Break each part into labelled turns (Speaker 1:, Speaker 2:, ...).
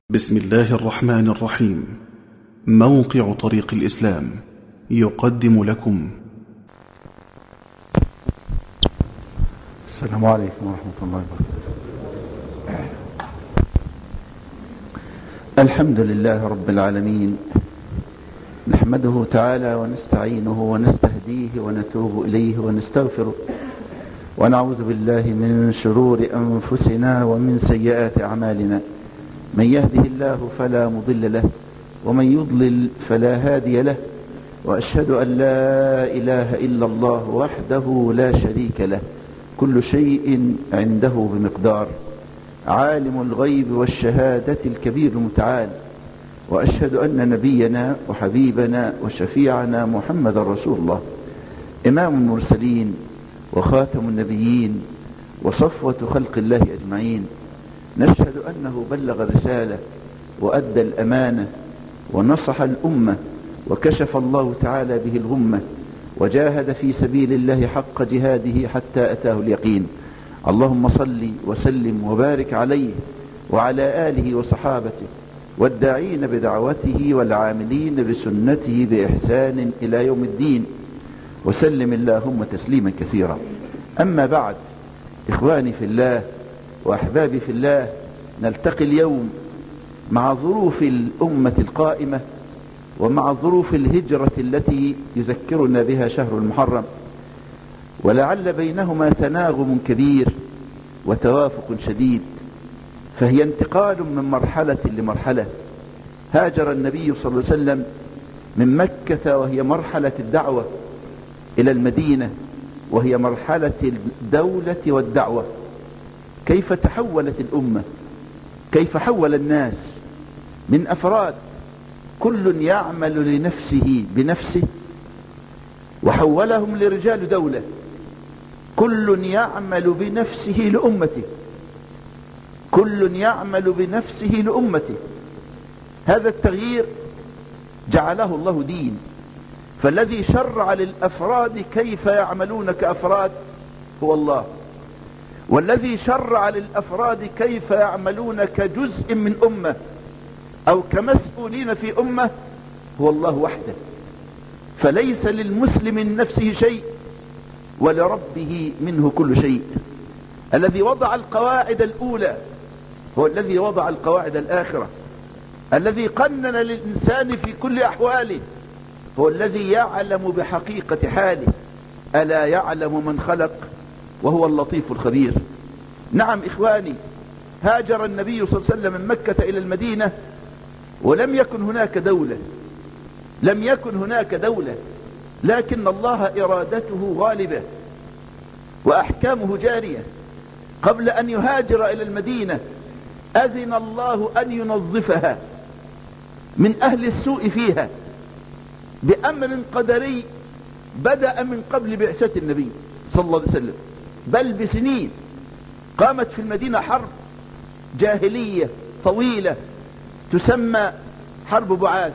Speaker 1: بسم الله الرحمن الرحيم. موقع طريق الإسلام يقدم لكم.
Speaker 2: السلام عليكم ورحمة الله وبركاته. الحمد لله رب العالمين، نحمده تعالى ونستعينه ونستهديه ونتوب إليه ونستغفره، ونعوذ بالله من شرور أنفسنا ومن سيئات أعمالنا. من يهده الله فلا مضل له، ومن يضلل فلا هادي له، وأشهد أن لا إله إلا الله وحده لا شريك له، كل شيء عنده بمقدار، عالم الغيب والشهادة الكبير المتعال. وأشهد أن نبينا وحبيبنا وشفيعنا محمد رسول الله، إمام المرسلين وخاتم النبيين وصفوة خلق الله أجمعين. نشهد أنه بلغ الرسالة وأدى الأمانة ونصح الأمة، وكشف الله تعالى به الغمة، وجاهد في سبيل الله حق جهاده حتى أتاه اليقين. اللهم صل وسلم وبارك عليه وعلى آله وصحابته والداعين بدعوته والعاملين بسنته بإحسان إلى يوم الدين، وسلم اللهم تسليما كثيرا. أما بعد، إخواني في الله وأحبابي في الله، نلتقي اليوم مع ظروف الأمة القائمة ومع ظروف الهجرة التي يذكرنا بها شهر المحرم، ولعل بينهما تناغم كبير وتوافق شديد، فهي انتقال من مرحلة لمرحلة. هاجر النبي صلى الله عليه وسلم من مكة وهي مرحلة الدعوة إلى المدينة وهي مرحلة الدولة والدعوة. كيف تحولت الأمة، كيف حول الناس من أفراد كل يعمل لنفسه بنفسه، وحولهم لرجال دولة كل يعمل بنفسه لأمته، كل يعمل بنفسه لأمته. هذا التغيير جعله الله دين، فالذي شرع للأفراد كيف يعملون كأفراد هو الله، والذي شرع للأفراد كيف يعملون كجزء من أمة أو كمسؤولين في أمة هو الله وحده. فليس للمسلم من نفسه شيء ولربه منه كل شيء. الذي وضع القواعد الأولى هو الذي وضع القواعد الآخرة. الذي قنن للإنسان في كل أحواله هو الذي يعلم بحقيقة حاله. ألا يعلم من خلق وهو اللطيف الخبير. نعم إخواني، هاجر النبي صلى الله عليه وسلم من مكة إلى المدينة ولم يكن هناك دولة، لم يكن هناك دولة، لكن الله إرادته غالبة وأحكامه جارية. قبل أن يهاجر إلى المدينة أذن الله أن ينظفها من أهل السوء فيها بأمر قدري بدأ من قبل بعثة النبي صلى الله عليه وسلم، بل بسنين. قامت في المدينة حرب جاهلية طويلة تسمى حرب بعاث.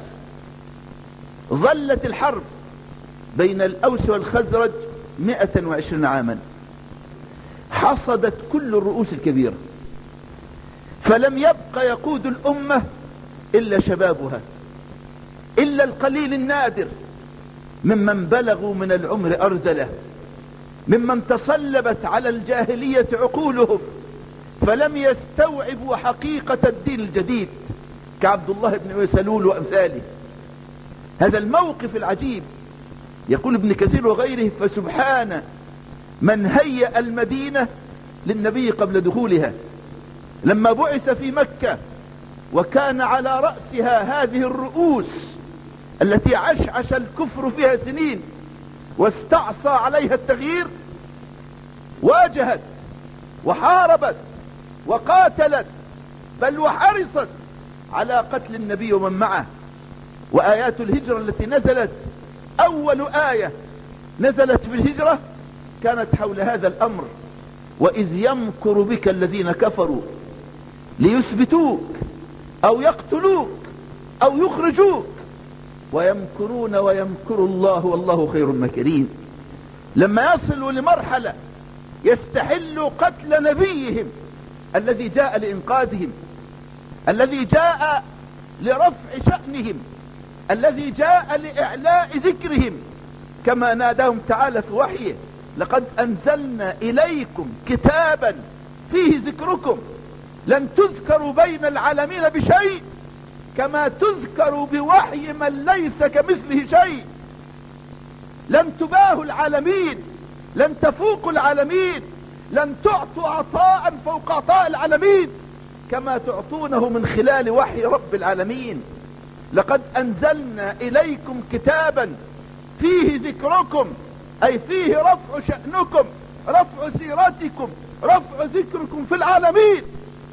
Speaker 2: ظلت الحرب بين الأوس والخزرج 120 عاما، حصدت كل الرؤوس الكبيرة، فلم يبق يقود الأمة إلا شبابها، إلا القليل النادر ممن بلغوا من العمر أرذلة، ممن تصلبت على الجاهلية عقولهم فلم يستوعبوا حقيقة الدين الجديد، كعبد الله بن أبي سلول وأمثاله. هذا الموقف العجيب. يقول ابن كثير وغيره: فسبحان من هيأ المدينة للنبي قبل دخولها. لما بعث في مكة وكان على رأسها هذه الرؤوس التي عشعش الكفر فيها سنين واستعصى عليها التغيير، واجهت وحاربت وقاتلت، بل وحرصت على قتل النبي ومن معه. وآيات الهجرة التي نزلت، أول آية نزلت في الهجرة كانت حول هذا الأمر: وإذ يمكر بك الذين كفروا ليثبتوك أو يقتلوك أو يخرجوك ويمكرون ويمكر الله والله خير الماكرين. لما يصلوا لمرحلة يستحلوا قتل نبيهم الذي جاء لإنقاذهم، الذي جاء لرفع شأنهم، الذي جاء لإعلاء ذكرهم، كما ناداهم تعالى في وحيه: لقد أنزلنا إليكم كتابا فيه ذكركم لن تذكروا بين العالمين بشيء كما تذكروا بوحي من ليس كمثله شيء. لن تباهوا العالمين، لن تفوقوا العالمين، لن تعطوا عطاء فوق عطاء العالمين كما تعطونه من خلال وحي رب العالمين. لقد أنزلنا إليكم كتابا فيه ذكركم، أي فيه رفع شأنكم، رفع سيرتكم، رفع ذكركم في العالمين.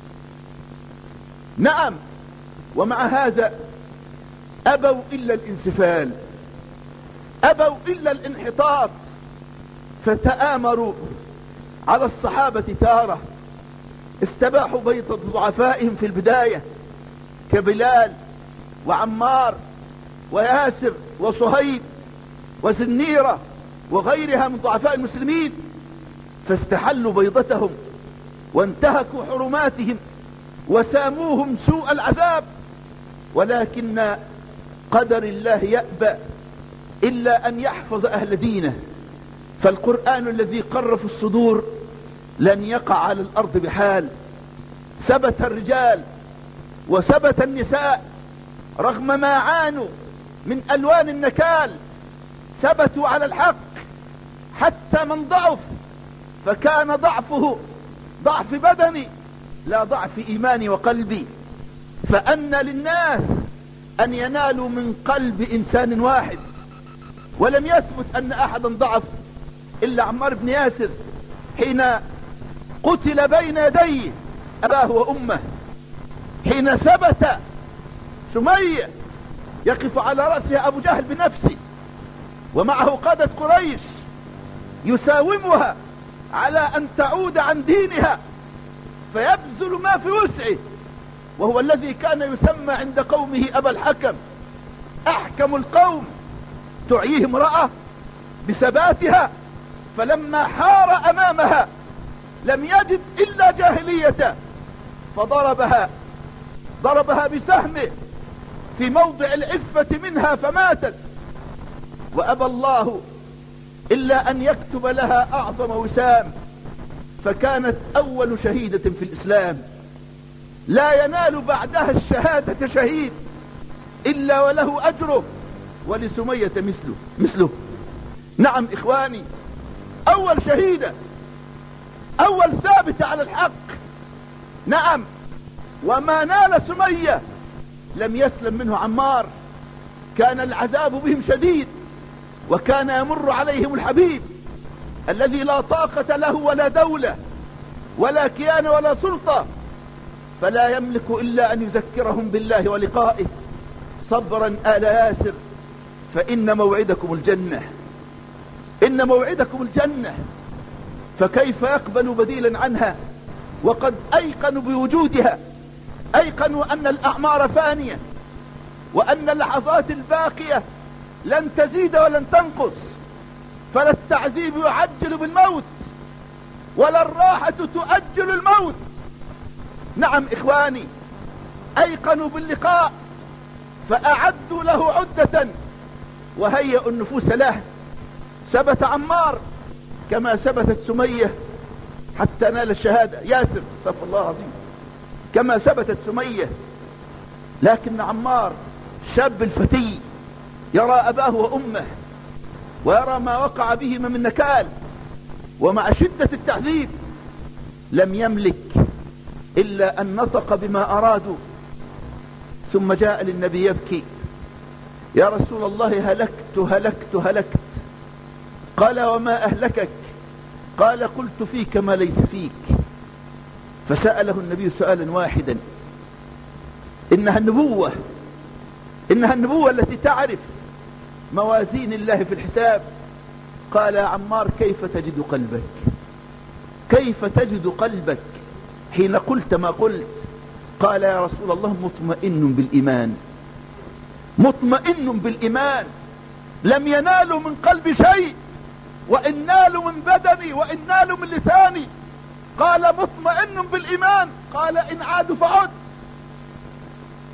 Speaker 2: نعم، ومع هذا أبوا إلا الانسفال، أبوا إلا الانحطاط، فتآمروا على الصحابة تارة، استباحوا بيض ضعفائهم في البداية كبلال وعمار وياسر وصهيب وزنيرة وغيرها من ضعفاء المسلمين، فاستحلوا بيضتهم وانتهكوا حرماتهم وساموهم سوء العذاب. ولكن قدر الله يأبى إلا أن يحفظ أهل دينه، فالقرآن الذي قر في الصدور لن يقع على الأرض بحال. ثبت الرجال وثبت النساء رغم ما عانوا من ألوان النكال، ثبتوا على الحق حتى من ضعف، فكان ضعفه ضعف بدني لا ضعف إيماني وقلبي. فأن للناس أن ينالوا من قلب إنسان واحد، ولم يثبت أن أحدا ضعف إلا عمار بن ياسر حين قتل بين يديه أباه وأمه، حين ثبت سمية يقف على رأسها أبو جهل بنفسه ومعه قادة قريش يساومها على أن تعود عن دينها، فيبذل ما في وسعه، وهو الذي كان يسمى عند قومه أبا الحكم، أحكم القوم، تعيه امرأة بثباتها، فلما حار أمامها لم يجد إلا جاهلية ضربها بسهمه في موضع العفة منها فماتت، وأبى الله إلا أن يكتب لها أعظم وسام، فكانت أول شهيدة في الإسلام، لا ينال بعدها الشهادة شهيد إلا وله أجره، ولسمية مثله. نعم إخواني، أول شهيدة، أول ثابتة على الحق. نعم، وما نال سمية لم يسلم منه عمار، كان العذاب بهم شديد، وكان يمر عليهم الحبيب الذي لا طاقة له ولا دولة ولا كيان ولا سلطة، فلا يملك إلا أن يذكرهم بالله ولقائه. صبرا آل ياسر، فإن موعدكم الجنة، إن موعدكم الجنة. فكيف يقبل بديلا عنها وقد أيقنوا بوجودها، أيقنوا أن الأعمار فانية، وأن اللحظات الباقية لن تزيد ولن تنقص، فلا التعذيب يعجل بالموت ولا الراحة تؤجل الموت. نعم إخواني، أيقنوا باللقاء فأعدوا له عدة وهيئوا النفوس له. ثبت عمار كما ثبتت سمية حتى نال الشهادة، ياسر استغفر الله العظيم، كما ثبتت سمية. لكن عمار شاب الفتي يرى أباه وأمه ويرى ما وقع بهما من نكال، ومع شدة التعذيب لم يملك إلا أن نطق بما أرادوا. ثم جاء للنبي يبكي: يا رسول الله هلكت. قال: وما أهلكك؟ قال: قلت فيك ما ليس فيك. فسأله النبي سؤالا واحدا: إنها النبوة التي تعرف موازين الله في الحساب. قال: يا عمار كيف تجد قلبك حين قلت ما قلت؟ قال: يا رسول الله مطمئن بالإيمان، لم ينالوا من قلب شيء، وإن نالوا من بدني وإن نالوا من لساني. قال: مطمئن بالإيمان. قال: إن عادوا فعد.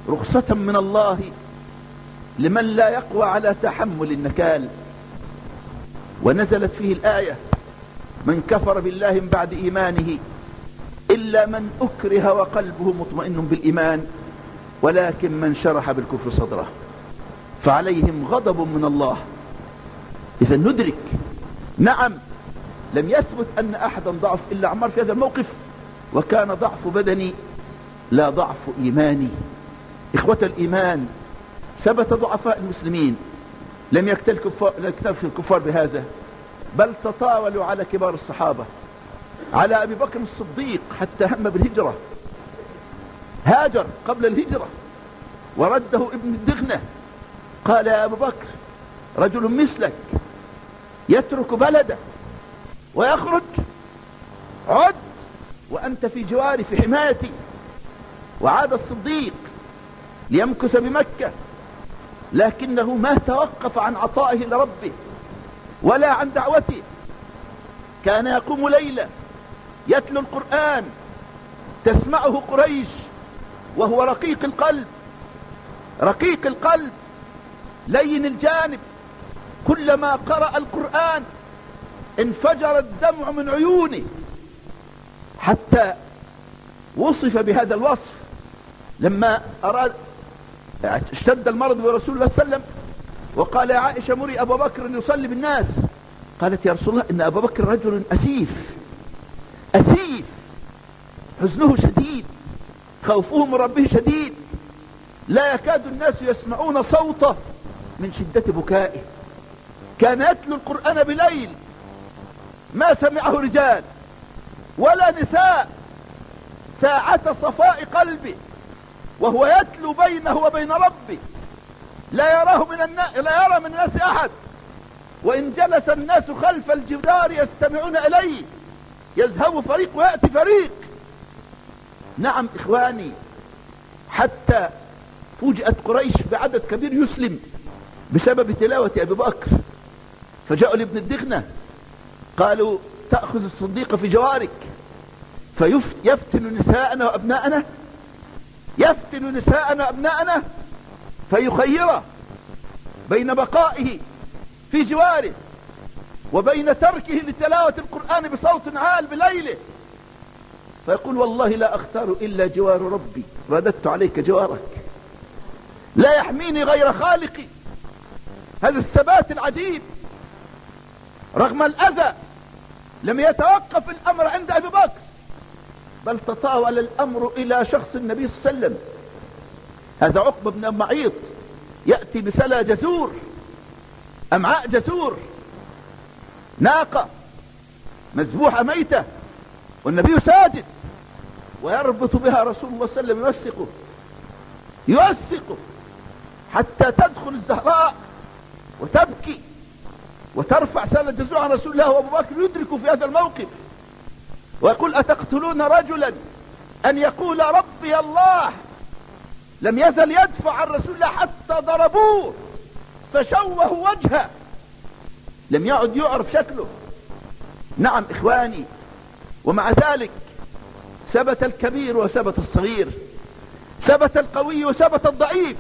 Speaker 2: رخصة من الله لمن لا يقوى على تحمل النكال. ونزلت فيه الآية: من كفر بالله من بعد إيمانه إلا من أكره وقلبه مطمئن بالإيمان ولكن من شرح بالكفر صدره فعليهم غضب من الله. إذا ندرك، نعم، لم يثبت أن أحدا ضعف إلا عمار في هذا الموقف، وكان ضعف بدني لا ضعف إيماني. إخوة الإيمان، ثبت ضعفاء المسلمين لم يكتفي الكفار بهذا، بل تطاولوا على كبار الصحابة، على أبي بكر الصديق حتى هم بالهجرة، هاجر قبل الهجرة ورده ابن الدغنة، قال: يا أبو بكر، رجل مثلك يترك بلده ويخرج، عد وأنت في جواري في حمايتي. وعاد الصديق ليمكث بمكة، لكنه ما توقف عن عطائه لربه ولا عن دعوته. كان يقوم ليلة يتلو القرآن تسمعه قريش وهو رقيق القلب، رقيق القلب لين الجانب، كلما قرأ القرآن انفجر الدمع من عيونه، حتى وصف بهذا الوصف لما اشتد المرض برسول الله صلى الله عليه وسلم وقال: يا عائشة مري أبا بكر أن يصلي بالناس. قالت: يا رسول الله، إن أبا بكر رجل أسيف، أسيف، حزنه شديد، خوفه من ربه شديد، لا يكاد الناس يسمعون صوته من شدة بكائه. كان يتلو القرآن بليل ما سمعه رجال ولا نساء، ساعة صفاء قلبه وهو يتلو بينه وبين ربه، لا يرى من الناس أحد، وإن جلس الناس خلف الجدار يستمعون إليه يذهب فريق ويأتي فريق. نعم إخواني، حتى فوجئت قريش بعدد كبير يسلم بسبب تلاوة أبي بكر، فجاءوا لابن الدغنة قالوا: تأخذ الصديق في جوارك فيفتن نساءنا وأبناءنا، يفتن نساءنا وأبناءنا، فيخير بين بقائه في جواره وبين تركه لتلاوة القرآن بصوت عال بليله، فيقول: والله لا أختار إلا جوار ربي، رددت عليك جوارك، لا يحميني غير خالقي. هذا الثبات العجيب، رغم الأذى لم يتوقف الأمر عند أبي بكر، بل تطاول الأمر إلى شخص النبي صلى الله عليه وسلم. هذا عقبة بن معيط يأتي بسلا جزور، أمعاء جزور، ناقة مذبوحة ميتة والنبي ساجد، ويربط بها رسول الله صلى الله عليه وسلم يوثقه حتى تدخل الزهراء وتبكي وترفع سالة جزور عن رسول الله، وابو بكر يدرك في هذا الموقف ويقول: أتقتلون رجلا أن يقول ربي الله؟ لم يزل يدفع عن رسول الله حتى ضربوه فشوهوا وجهه، لم يعد يعرف شكله. نعم إخواني، ومع ذلك ثبت الكبير وثبت الصغير، ثبت القوي وثبت الضعيف،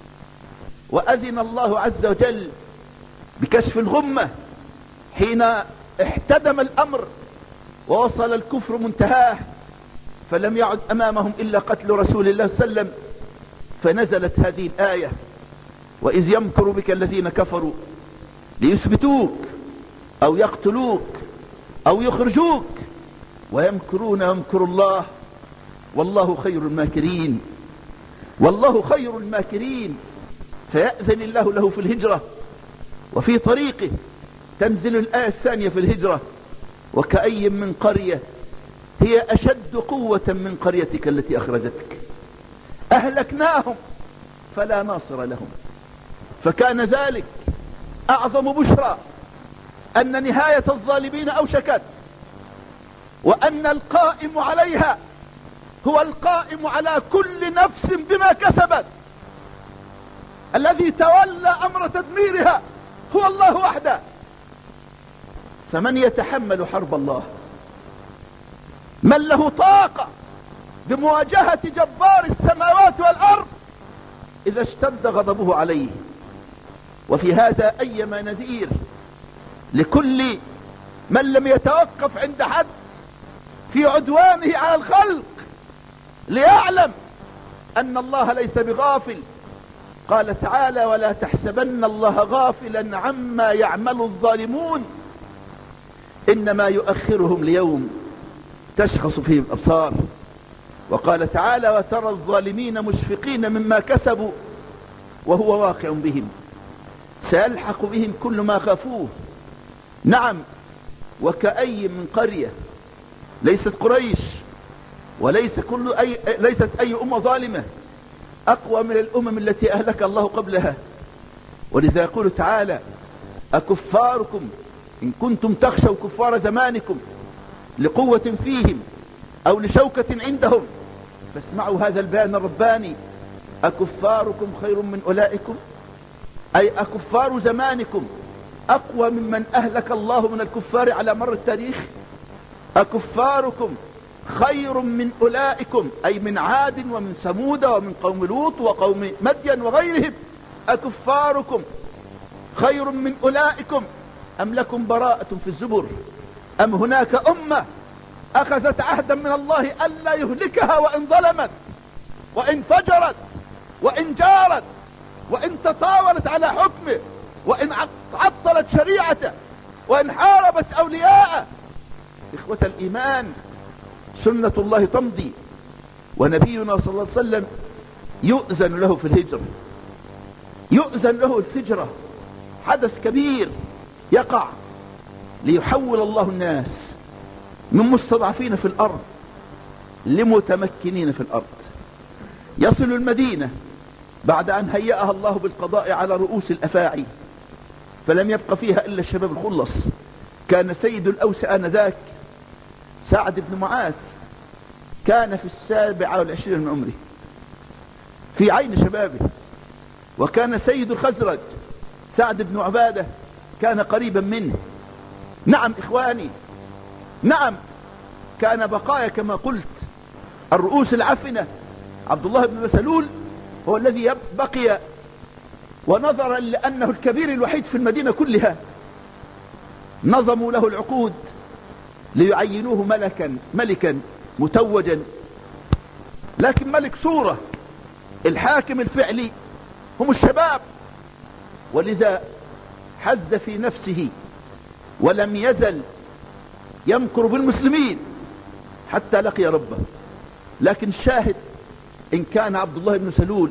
Speaker 2: وأذن الله عز وجل بكشف الغمة حين احتدم الأمر ووصل الكفر منتهاه، فلم يعد أمامهم إلا قتل رسول الله صلى الله عليه وسلم، فنزلت هذه الآية: وإذ يمكر بك الذين كفروا ليثبتوك أو يقتلوك أو يخرجوك ويمكرون يمكر الله والله خير الماكرين. والله خير الماكرين. فيأذن الله له في الهجرة، وفي طريقه تنزل الآية الثانية في الهجرة: وكأي من قرية هي أشد قوة من قريتك التي أخرجتك أهلكناهم فلا ناصر لهم. فكان ذلك أعظم بشرى أن نهاية الظالمين أوشكت، وأن القائم عليها هو القائم على كل نفس بما كسبت. الذي تولى أمر تدميرها هو الله وحده. فمن يتحمل حرب الله؟ من له طاقة بمواجهة جبار السماوات والأرض؟ إذا اشتد غضبه عليه. وفي هذا أيما نذير لكل من لم يتوقف عند حد في عدوانه على الخلق ليعلم أن الله ليس بغافل. قال تعالى: ولا تحسبن الله غافلا عما يعمل الظالمون إنما يؤخرهم ليوم تشخص فيه الأبصار. وقال تعالى: وترى الظالمين مشفقين مما كسبوا وهو واقع بهم سيلحق بهم كل ما خافوه. نعم، وكأي من قرية ليست قريش ليست أي أمة ظالمة أقوى من الأمم التي أهلك الله قبلها. ولذا يقول تعالى: أكفاركم إن كنتم تخشوا كفار زمانكم لقوة فيهم أو لشوكة عندهم. فاسمعوا هذا البيان الرباني: أكفاركم خير من أولئكم، أي أكفار زمانكم أقوى ممن أهلك الله من الكفار على مر التاريخ. أكفاركم خير من أولئكم، أي من عاد ومن ثمود ومن قوم لوط وقوم مدين وغيرهم. أكفاركم خير من أولئكم أم لكم براءة في الزبر، أم هناك أمة أخذت عهدا من الله ألا يهلكها وإن ظلمت وإن فجرت وإن جارت وإن تطاولت على حكمه وإن عطلت شريعته وإن حاربت أولياءه. إخوة الإيمان، سنة الله تمضي، ونبينا صلى الله عليه وسلم يؤذن له في الهجرة، يؤذن له الهجرة، حدث كبير يقع ليحول الله الناس من مستضعفين في الأرض لمتمكنين في الأرض. يصل المدينة بعد أن هيأها الله بالقضاء على رؤوس الأفاعي، فلم يبق فيها إلا الشباب الخلص. كان سيد الأوس آنذاك سعد بن معاذ، كان في 27 من عمره في عين شبابه. وكان سيد الخزرج سعد بن عبادة كان قريبا منه. نعم إخواني، نعم، كان بقايا كما قلت الرؤوس العفنة. عبد الله بن مسلول هو الذي بقي، ونظرا لأنه الكبير الوحيد في المدينة كلها نظموا له العقود ليعينوه ملكا متوجا، لكن ملك صورة. الحاكم الفعلي هم الشباب. ولذا حز في نفسه ولم يزل يمكر بالمسلمين حتى لقي ربه. لكن الشاهد، إن كان عبد الله بن سلول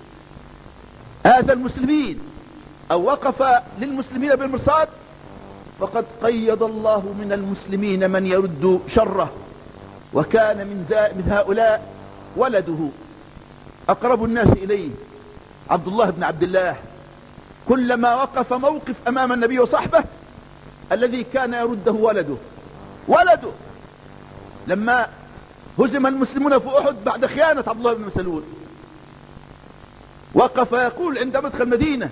Speaker 2: آذى المسلمين أو وقف للمسلمين بالمرصاد، فقد قيض الله من المسلمين من يرد شره. وكان من هؤلاء ولده أقرب الناس إليه عبد الله بن عبد الله. كلما وقف موقف أمام النبي وصحبه الذي كان يرده ولده. لما هزم المسلمون في أحد بعد خيانة عبد الله بن سلول، وقف يقول عند مدخل المدينة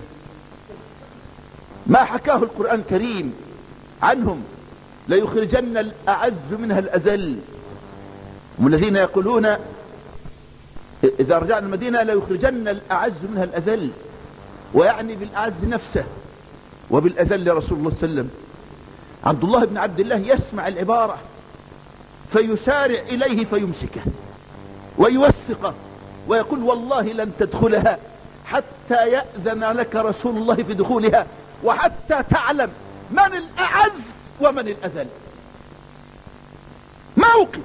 Speaker 2: ما حكاه القرآن الكريم عنهم: ليخرجن الأعز منها الأذل. هم الذين يقولون إذا رجعنا المدينة ليخرجن الأعز منها الأذل، ويعني بالأعز نفسه وبالأذل رسول الله صلى الله عليه وسلم. عبد الله بن عبد الله يسمع العبارة فيسارع إليه فيمسكه ويوثقه ويقول: والله لن تدخلها حتى يأذن لك رسول الله في دخولها، وحتى تعلم من الأعز ومن الأذل. موقف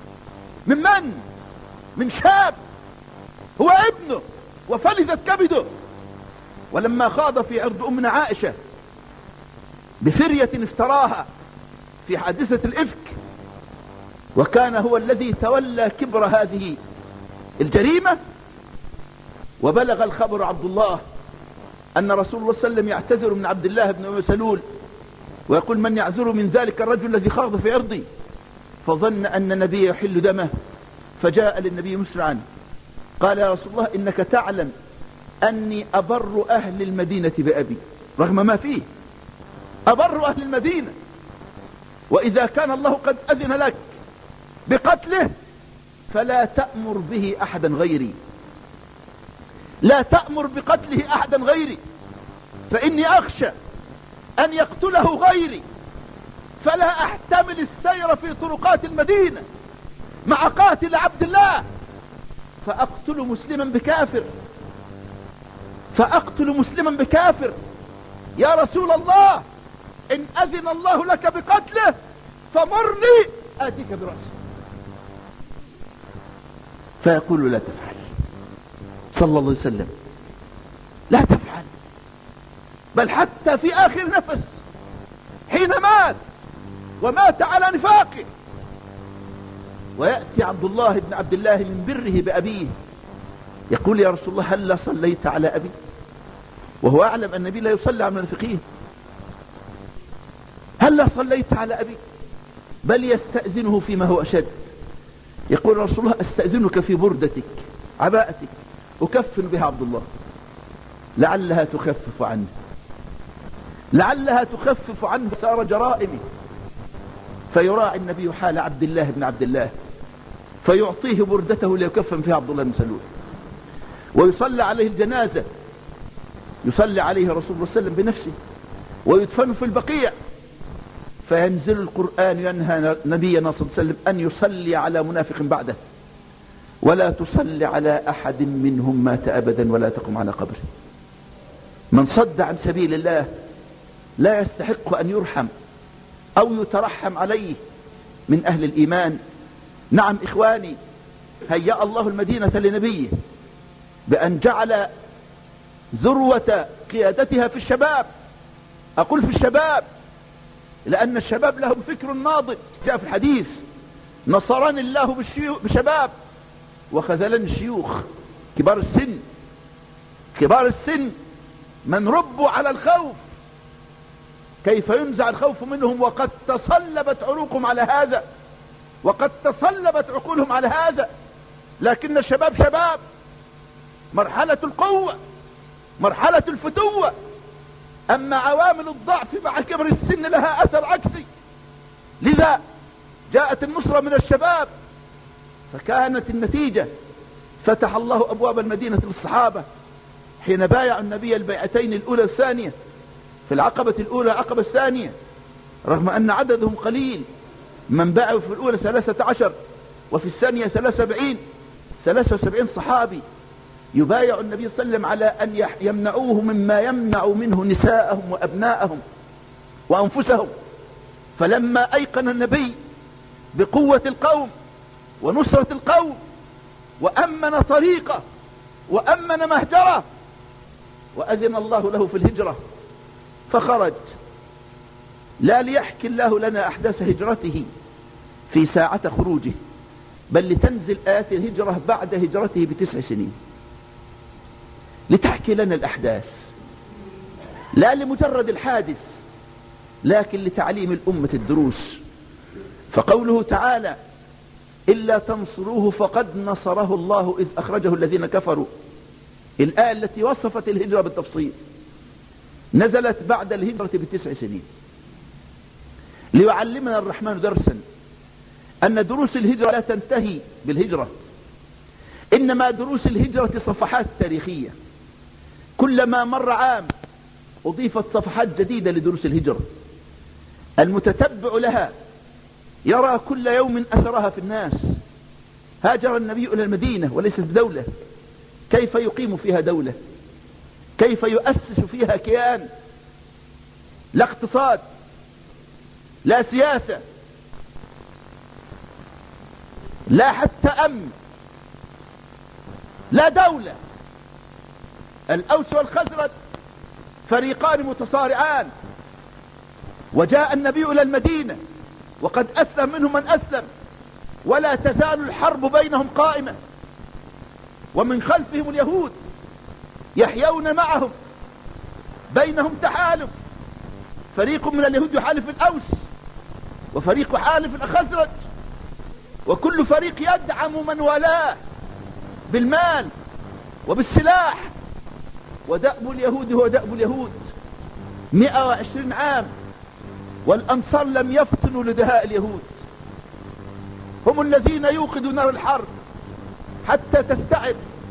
Speaker 2: من شاب هو ابنه وفلذت كبده. ولما خاض في عرض أمنا عائشة بفرية افتراها في حادثة الإفك، وكان هو الذي تولى كبر هذه الجريمة، وبلغ الخبر عبد الله أن رسول الله صلى الله عليه وسلم يعتذر من عبد الله بن أبي سلول ويقول: من يعذر من ذلك الرجل الذي خاض في عرضي؟ فظن أن النبي يحل دمه، فجاء للنبي مسرعا قال: يا رسول الله، إنك تعلم أني أبر أهل المدينة بأبي، رغم ما فيه أبر أهل المدينة، وإذا كان الله قد أذن لك بقتله فلا تأمر به أحدا غيري. لا تأمر بقتله أحدا غيري، فإني أخشى أن يقتله غيري، فلا أحتمل السير في طرقات المدينة مع قاتل عبد الله فأقتل مسلما بكافر، فأقتل مسلما بكافر. يا رسول الله، إن أذن الله لك بقتله فمرني آتيك برأسه. فيقول لا تفعل صلى الله عليه وسلم، لا تفعل. بل حتى في آخر نفس حين مات ومات على نفاقه، ويأتي عبد الله بن عبد الله من بره بأبيه يقول يا رسول الله هل صليت على أبي؟ وهو أعلم أن النبي لا يصلي على المنافقين. هل صليت على أبي؟ بل يستأذنه فيما هو أشد، يقول رسول الله أستأذنك في بردتك عباءتك أكفن بها عبد الله لعلها تخفف عنه، لعلها تخفف عنه سار جرائمه. فيراعي النبي حال عبد الله بن عبد الله فيعطيه بردته ليكفن فيها عبد الله بن سلول، ويصلى عليه الجنازة، يصلي عليه رسول الله صلى الله عليه وسلم بنفسه، ويدفن في البقيع. فينزل القرآن ينهى نبينا صلى الله عليه وسلم أن يصلي على منافق بعده، ولا تصلي على أحد منهم مات أبدا ولا تقم على قبره. من صد عن سبيل الله لا يستحق أن يرحم أو يترحم عليه من أهل الإيمان. نعم إخواني، هيأ الله المدينة لنبيه بأن جعل ذروة قيادتها في الشباب. أقول في الشباب لأن الشباب لهم فكر ناضج. جاء في الحديث نصرني الله بشباب وخذلني الشيوخ كبار السن. كبار السن من ربوا على الخوف، كيف ينزع الخوف منهم وقد تصلبت عروقهم على هذا، وقد تصلبت عقولهم على هذا. لكن الشباب شباب، مرحلة القوة، مرحلة الفتوة. أما عوامل الضعف مع كبر السن لها أثر عكسي. لذا جاءت النصرة من الشباب، فكانت النتيجة فتح الله أبواب المدينة للصحابة حين بايعوا النبي البيعتين الأولى والثانية، في العقبة الأولى العقبة الثانية، رغم أن عددهم قليل، من بايعوا في الأولى 13 وفي الثانية 73 صحابي يبايع النبي صلى الله عليه وسلم على أن يمنعوه مما يمنع منه نساءهم وأبناءهم وأنفسهم. فلما أيقن النبي بقوة القوم ونصرة القوم وأمن طريقه وأمن مهجره وأذن الله له في الهجرة، فخرج لا ليحكي الله لنا أحداث هجرته في ساعة خروجه، بل لتنزل آيات الهجرة بعد هجرته ب9 سنين، لتحكي لنا الأحداث لا لمجرد الحادث، لكن لتعليم الأمة الدروس. فقوله تعالى إلا تنصروه فقد نصره الله إذ أخرجه الذين كفروا، الآية التي وصفت الهجرة بالتفصيل نزلت بعد الهجرة ب9 سنين، ليعلمنا الرحمن درسا أن دروس الهجرة لا تنتهي بالهجرة، إنما دروس الهجرة صفحات تاريخية، كلما مر عام أضيفت صفحات جديدة لدروس الهجرة. المتتبع لها يرى كل يوم أثرها في الناس. هاجر النبي إلى المدينة وليست دولة، كيف يقيم فيها دولة؟ كيف يؤسس فيها كيان؟ لا اقتصاد، لا سياسة، لا حتى أمن، لا دولة. الأوس والخزرج فريقان متصارعان، وجاء النبي إلى المدينة وقد أسلم منهم من أسلم، ولا تزال الحرب بينهم قائمة، ومن خلفهم اليهود يحيون معهم، بينهم تحالف، فريق من اليهود يحالف الأوس وفريق يحالف الخزرج، وكل فريق يدعم من والاه بالمال وبالسلاح. ودأب اليهود هو دأب اليهود 120 عام، والأنصار لم يفطنوا لدهاء اليهود، هم الذين يوقدوا نار الحرب حتى تستعد،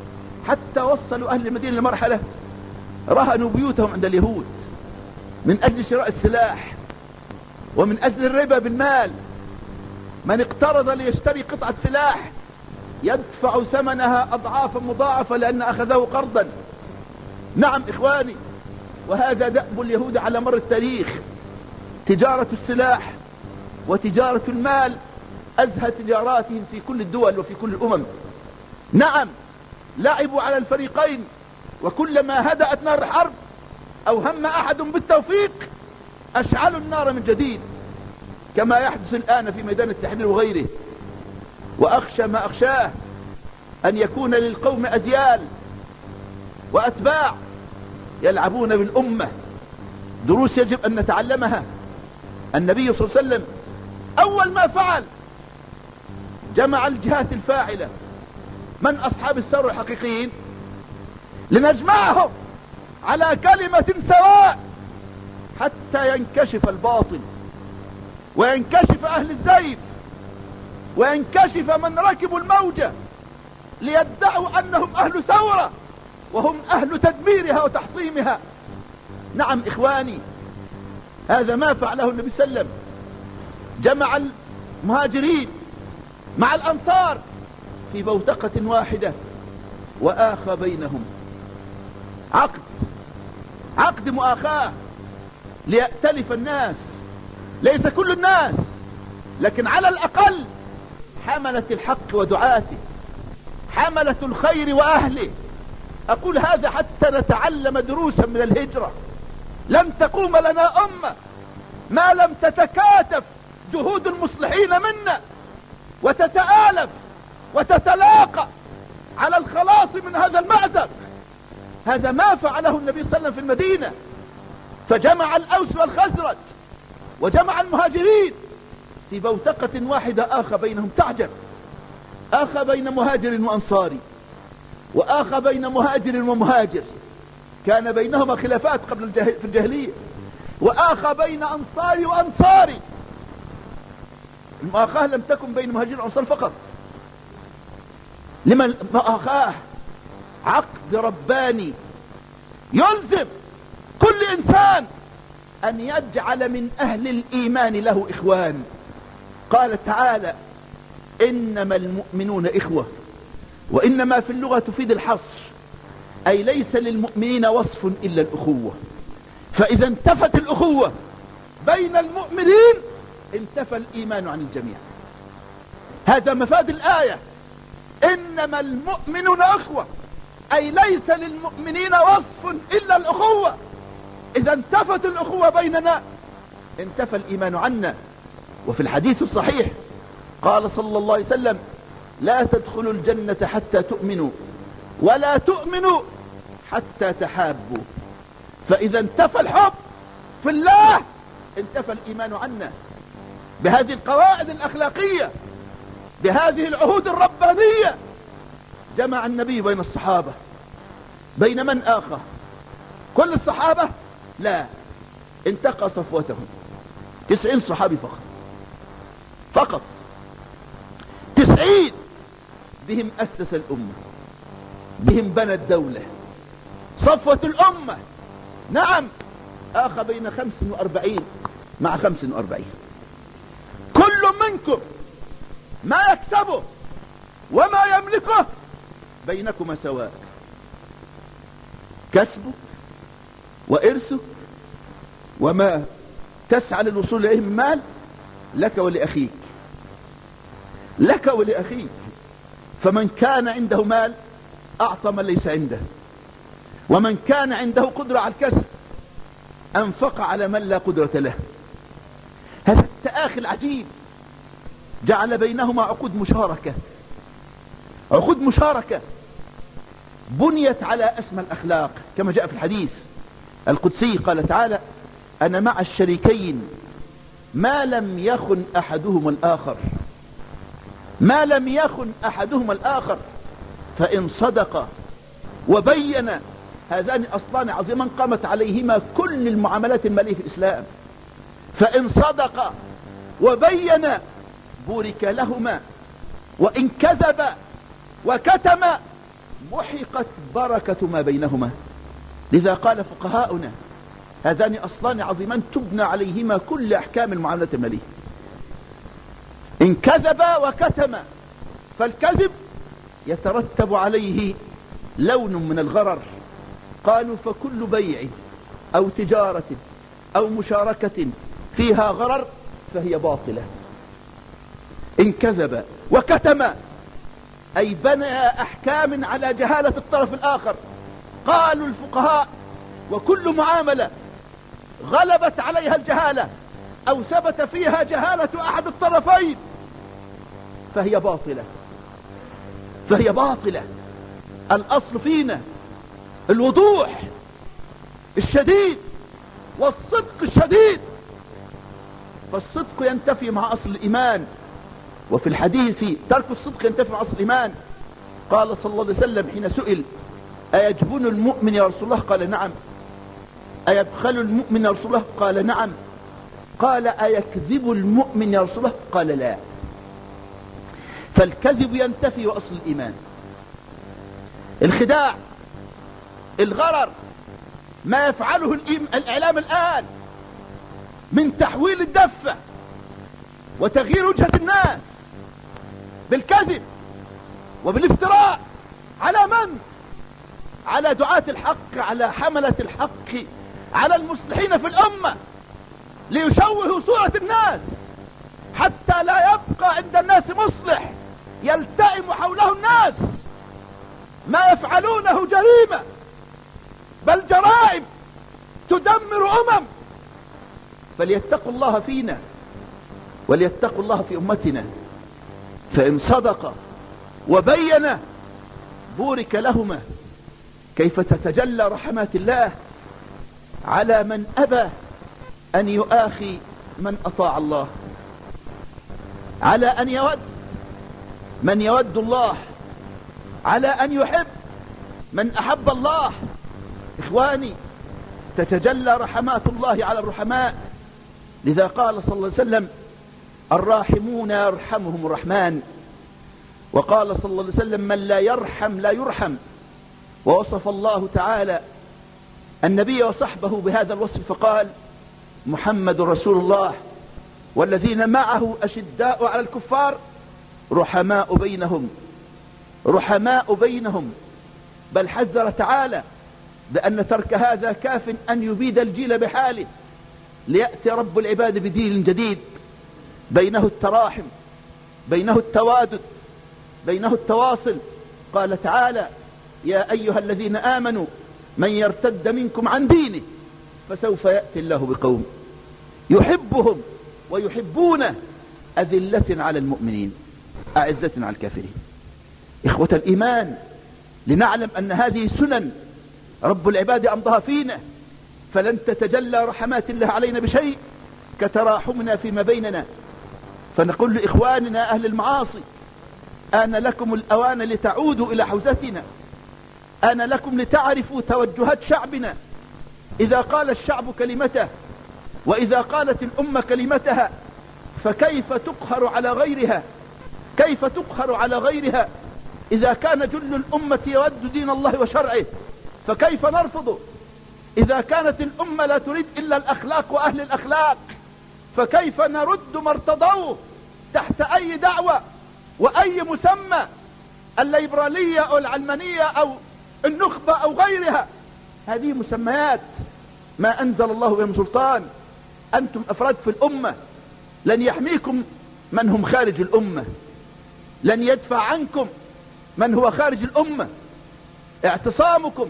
Speaker 2: حتى وصلوا أهل المدينة لمرحلة رهنوا بيوتهم عند اليهود من أجل شراء السلاح ومن أجل الربا بالمال. من اقترض ليشتري قطعة سلاح يدفع ثمنها أضعافا مضاعفة لأن أخذه قرضا. نعم إخواني، وهذا دأب اليهود على مر التاريخ. تجارة السلاح وتجارة المال أزهى تجاراتهم في كل الدول وفي كل الأمم. نعم، لعبوا على الفريقين، وكلما هدأت نار الحرب أو هم أحد بالتوفيق أشعلوا النار من جديد، كما يحدث الآن في ميدان التحرير وغيره. وأخشى ما أخشاه أن يكون للقوم أذيال وأتباع يلعبون بالأمة. دروس يجب أن نتعلمها. النبي صلى الله عليه وسلم أول ما فعل جمع الجهات الفاعلة من أصحاب الثورة الحقيقيين لنجمعهم على كلمة سواء حتى ينكشف الباطل وينكشف أهل الزيف وينكشف من ركبوا الموجة ليدعوا أنهم أهل ثورة وهم أهل تدميرها وتحطيمها. نعم إخواني، هذا ما فعله النبي صلى الله عليه وسلم. جمع المهاجرين مع الأنصار في بوتقة واحدة وآخى بينهم، عقد مؤاخاة ليأتلف الناس، ليس كل الناس لكن على الأقل حملة الحق ودعاته، حملة الخير وأهله. أقول هذا حتى نتعلم دروسا من الهجرة. لم تقوم لنا أمة ما لم تتكاتف جهود المصلحين منا وتتآلف وتتلاقى على الخلاص من هذا المأزق. هذا ما فعله النبي صلى الله عليه وسلم في المدينة، فجمع الأوس والخزرج وجمع المهاجرين في بوتقة واحدة آخى بينهم. تعجب، آخى بين مهاجر وأنصاري، وآخى بين مهاجر ومهاجر كان بينهما خلافات قبل في الجاهلية، وآخى بين أنصاري وأنصاري. المؤاخاة لم تكن بين مهاجر وأنصار فقط، لما المؤاخاة عقد رباني يلزم كل إنسان أن يجعل من أهل الإيمان له إخوان. قال تعالى: إنما المؤمنون إخوة، وإنما في اللغة تفيد الحصر، أي ليس للمؤمنين وصف إلا الأخوة. فإذا انتفت الأخوة بين المؤمنين انتفى الإيمان عن الجميع. هذا مفاد الآية، إنما المؤمنون إخوة، أي ليس للمؤمنين وصف إلا الأخوة. إذا انتفت الأخوة بيننا انتفى الإيمان عنا. وفي الحديث الصحيح قال صلى الله عليه وسلم: لا تدخلوا الجنة حتى تؤمنوا ولا تؤمنوا حتى تحابوا. فإذا انتفى الحب في الله انتفى الإيمان عنا. بهذه القواعد الأخلاقية، بهذه العهود الربانية، جمع النبي بين الصحابة. بين من آخى؟ كل الصحابة؟ لا، انتقى صفوتهم 90 صحابي فقط 90. بهم أسس الأمة، بهم بنى الدولة، صفوة الأمة. نعم، آخى بين 45 مع 45. كل منكم ما يكسبه وما يملكه بينكما سواء، كسبه وإرثه وما تسعى للوصول إليه من مال لك ولأخيك، لك ولأخيك. فمن كان عنده مال أعطى من ليس عنده، ومن كان عنده قدرة على الكسب أنفق على من لا قدرة له. هذا التآخي العجيب جعل بينهما عقود مشاركة، عقود مشاركة بنيت على أسمى الأخلاق، كما جاء في الحديث القدسي قال تعالى: أنا مع الشريكين ما لم يخن أحدهما الآخر، ما لم يخن أحدهما الآخر، فإن صدق وبين، هذان أصلان عظيمان قامت عليهما كل المعاملات المالية في الإسلام. فإن صدق وبين بورك لهما، وإن كذب وكتم محقت بركة ما بينهما. لذا قال فقهاؤنا هذان أصلان عظيمان تبنى عليهما كل أحكام المعاملة المالية. إن كذب وكتم، فالكذب يترتب عليه لون من الغرر. قالوا فكل بيع أو تجارة أو مشاركة فيها غرر فهي باطلة. إن كذب وكتم أي بنى أحكام على جهالة الطرف الآخر. قالوا الفقهاء وكل معاملة غلبت عليها الجهالة أو ثبت فيها جهالة أحد الطرفين فهي باطلة، فهي باطلة. الأصل فينا الوضوح الشديد والصدق الشديد، فالصدق ينتفي مع أصل الإيمان. وفي الحديث ترك الصدق ينتفي مع أصل الإيمان. قال صلى الله عليه وسلم حين سئل أيجبن المؤمن يا رسول الله؟ قال نعم. أيبخل المؤمن يا رسول الله؟ قال نعم. قال أيكذب المؤمن يا رسول الله؟ قال لا. فالكذب ينتفي وأصل الإيمان. الخداع، الغرر، ما يفعله الإعلام الآن من تحويل الدفة وتغيير وجهة الناس بالكذب وبالافتراء على من؟ على دعاة الحق، على حملة الحق، على المصلحين في الأمة، ليشوهوا صورة الناس حتى لا يبقى عند الناس مصلح يلتئم حوله الناس. ما يفعلونه جريمة، بل جرائم تدمر فليتقوا الله فينا وليتقوا الله في أمتنا. فإن صدق وبين بورك لهما. كيف تتجلى رحمات الله على من أبى أن يؤاخي من أطاع الله، على أن يود من يود الله، على أن يحب من أحب الله. إخواني، تتجلى رحمات الله على الرحماء. لذا قال صلى الله عليه وسلم الراحمون يرحمهم الرحمن. وقال صلى الله عليه وسلم من لا يرحم لا يرحم. ووصف الله تعالى النبي وصحبه بهذا الوصف فقال محمد رسول الله والذين معه أشداء على الكفار رحماء بينهم، رحماء بينهم. بل حذر تعالى بأن ترك هذا كاف أن يبيد الجيل بحاله، ليأتي رب العباد بدين جديد بينه التراحم، بينه التوادد، بينه التواصل. قال تعالى يا أيها الذين آمنوا من يرتد منكم عن دينه فسوف يأتي الله بقوم يحبهم ويحبونه أذلة على المؤمنين أعزة على الكافرين. إخوة الإيمان، لنعلم أن هذه سنن رب العباد أمضها فينا، فلن تتجلى رحمات الله علينا بشيء كتراحمنا فيما بيننا. فنقول لإخواننا أهل المعاصي آن لكم الأوان لتعودوا إلى حوزتنا، آن لكم لتعرفوا توجهات شعبنا. إذا قال الشعب كلمته وإذا قالت الأمة كلمتها فكيف تقهر على غيرها؟ كيف تقهر على غيرها؟ إذا كان جل الأمة يود دين الله وشرعه فكيف نرفضه؟ إذا كانت الأمة لا تريد إلا الأخلاق وأهل الأخلاق فكيف نرد ما ارتضوه تحت أي دعوة وأي مسمى، الليبرالية أو العلمانية أو النخبة أو غيرها؟ هذه مسميات ما أنزل الله بهم سلطان. أنتم أفراد في الأمة، لن يحميكم من هم خارج الأمة، لن يدفع عنكم من هو خارج الأمة. اعتصامكم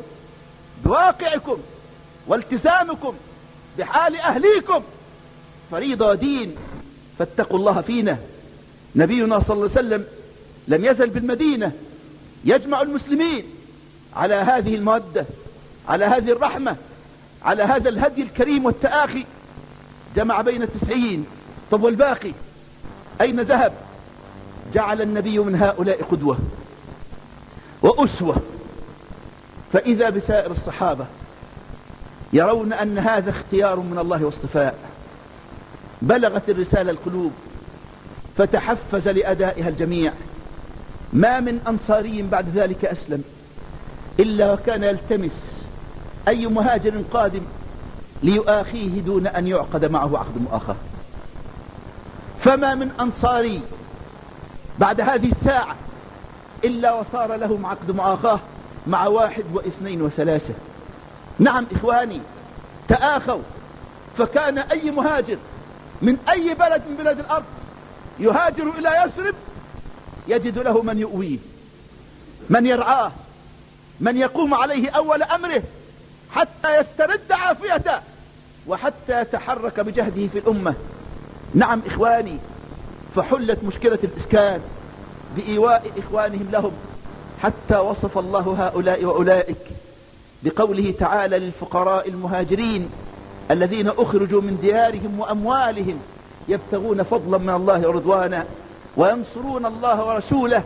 Speaker 2: بواقعكم والتزامكم بحال أهليكم فريضة ودين، فاتقوا الله فينا. نبينا صلى الله عليه وسلم لم يزل بالمدينة يجمع المسلمين على هذه المودة، على هذه الرحمة، على هذا الهدي الكريم والتآخي. جمع بين 90. طب والباقي أين ذهب؟ جعل النبي من هؤلاء قدوة وأسوة. فإذا بسائر الصحابة يرون أن هذا اختيار من الله واصطفاء. بلغت الرسالة القلوب فتحفز لأدائها الجميع. ما من أنصاري بعد ذلك أسلم إلا وكان يلتمس أي مهاجر قادم ليؤاخيه دون أن يعقد معه عقد مؤاخاة. فما من أنصاري بعد هذه الساعة إلا وصار لهم عقد مؤاخاة مع 1 و2 و3. نعم إخواني، تآخوا، فكان أي مهاجر من أي بلد من بلاد الأرض يهاجر إلى يثرب يجد له من يؤويه، من يرعاه، من يقوم عليه أول أمره حتى يسترد عافيته وحتى يتحرك بجهده في الأمة. نعم إخواني، فحلت مشكلة الإسكان بإيواء إخوانهم لهم، حتى وصف الله هؤلاء وأولئك بقوله تعالى للفقراء المهاجرين الذين أخرجوا من ديارهم وأموالهم يبتغون فضلا من الله ورضوانا وينصرون الله ورسوله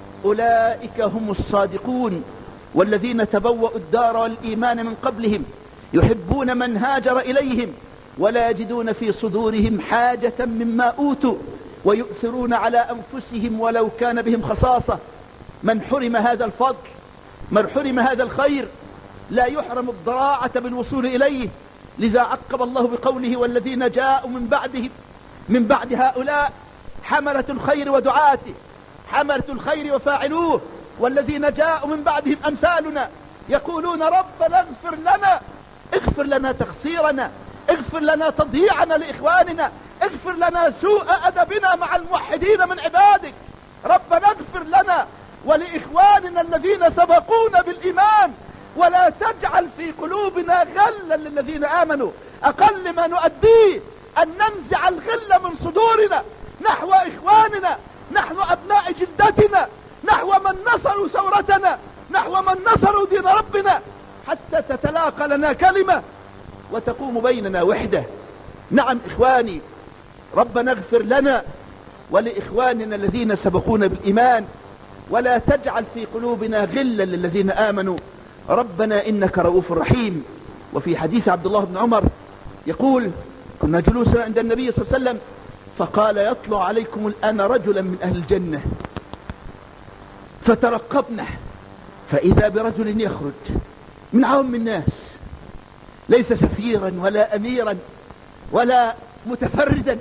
Speaker 2: أولئك هم الصادقون والذين تبوأوا الدار والإيمان من قبلهم يحبون من هاجر إليهم ولا يجدون في صدورهم حاجة مما أوتوا ويؤثرون على أنفسهم ولو كان بهم خصاصة. من حرم هذا الفضل، من حرم هذا الخير، لا يحرم الضراعة بالوصول إليه. لذا عقب الله بقوله والذين جاءوا من بعدهم، من بعد هؤلاء حملة الخير ودعاته، حملة الخير وفاعلوه، والذين جاءوا من بعدهم أمثالنا يقولون ربنا اغفر لنا، اغفر لنا تقصيرنا، اغفر لنا تضييعنا لإخواننا، اغفر لنا سوء أدبنا مع الموحدين من عبادك، ربنا اغفر لنا ولإخواننا الذين سبقونا بالإيمان ولا تجعل في قلوبنا غلا للذين آمنوا. أقل ما نؤديه أن ننزع الغل من صدورنا نحو إخواننا، نحو أبناء جلدتنا، نحو من نصروا ثورتنا، نحو من نصروا دين ربنا، حتى تتلاقى لنا كلمة وتقوم بيننا وحدة. نعم إخواني، ربنا اغفر لنا ولإخواننا الذين سبقونا بالإيمان ولا تجعل في قلوبنا غلا للذين آمنوا ربنا إنك رؤوف رحيم. وفي حديث عبد الله بن عمر يقول كنا جلوسا عند النبي صلى الله عليه وسلم فقال يطلع عليكم الآن رجلا من أهل الجنة، فترقبنا فإذا برجل يخرج من عوام الناس ليس سفيرا ولا أميرا ولا متفردا.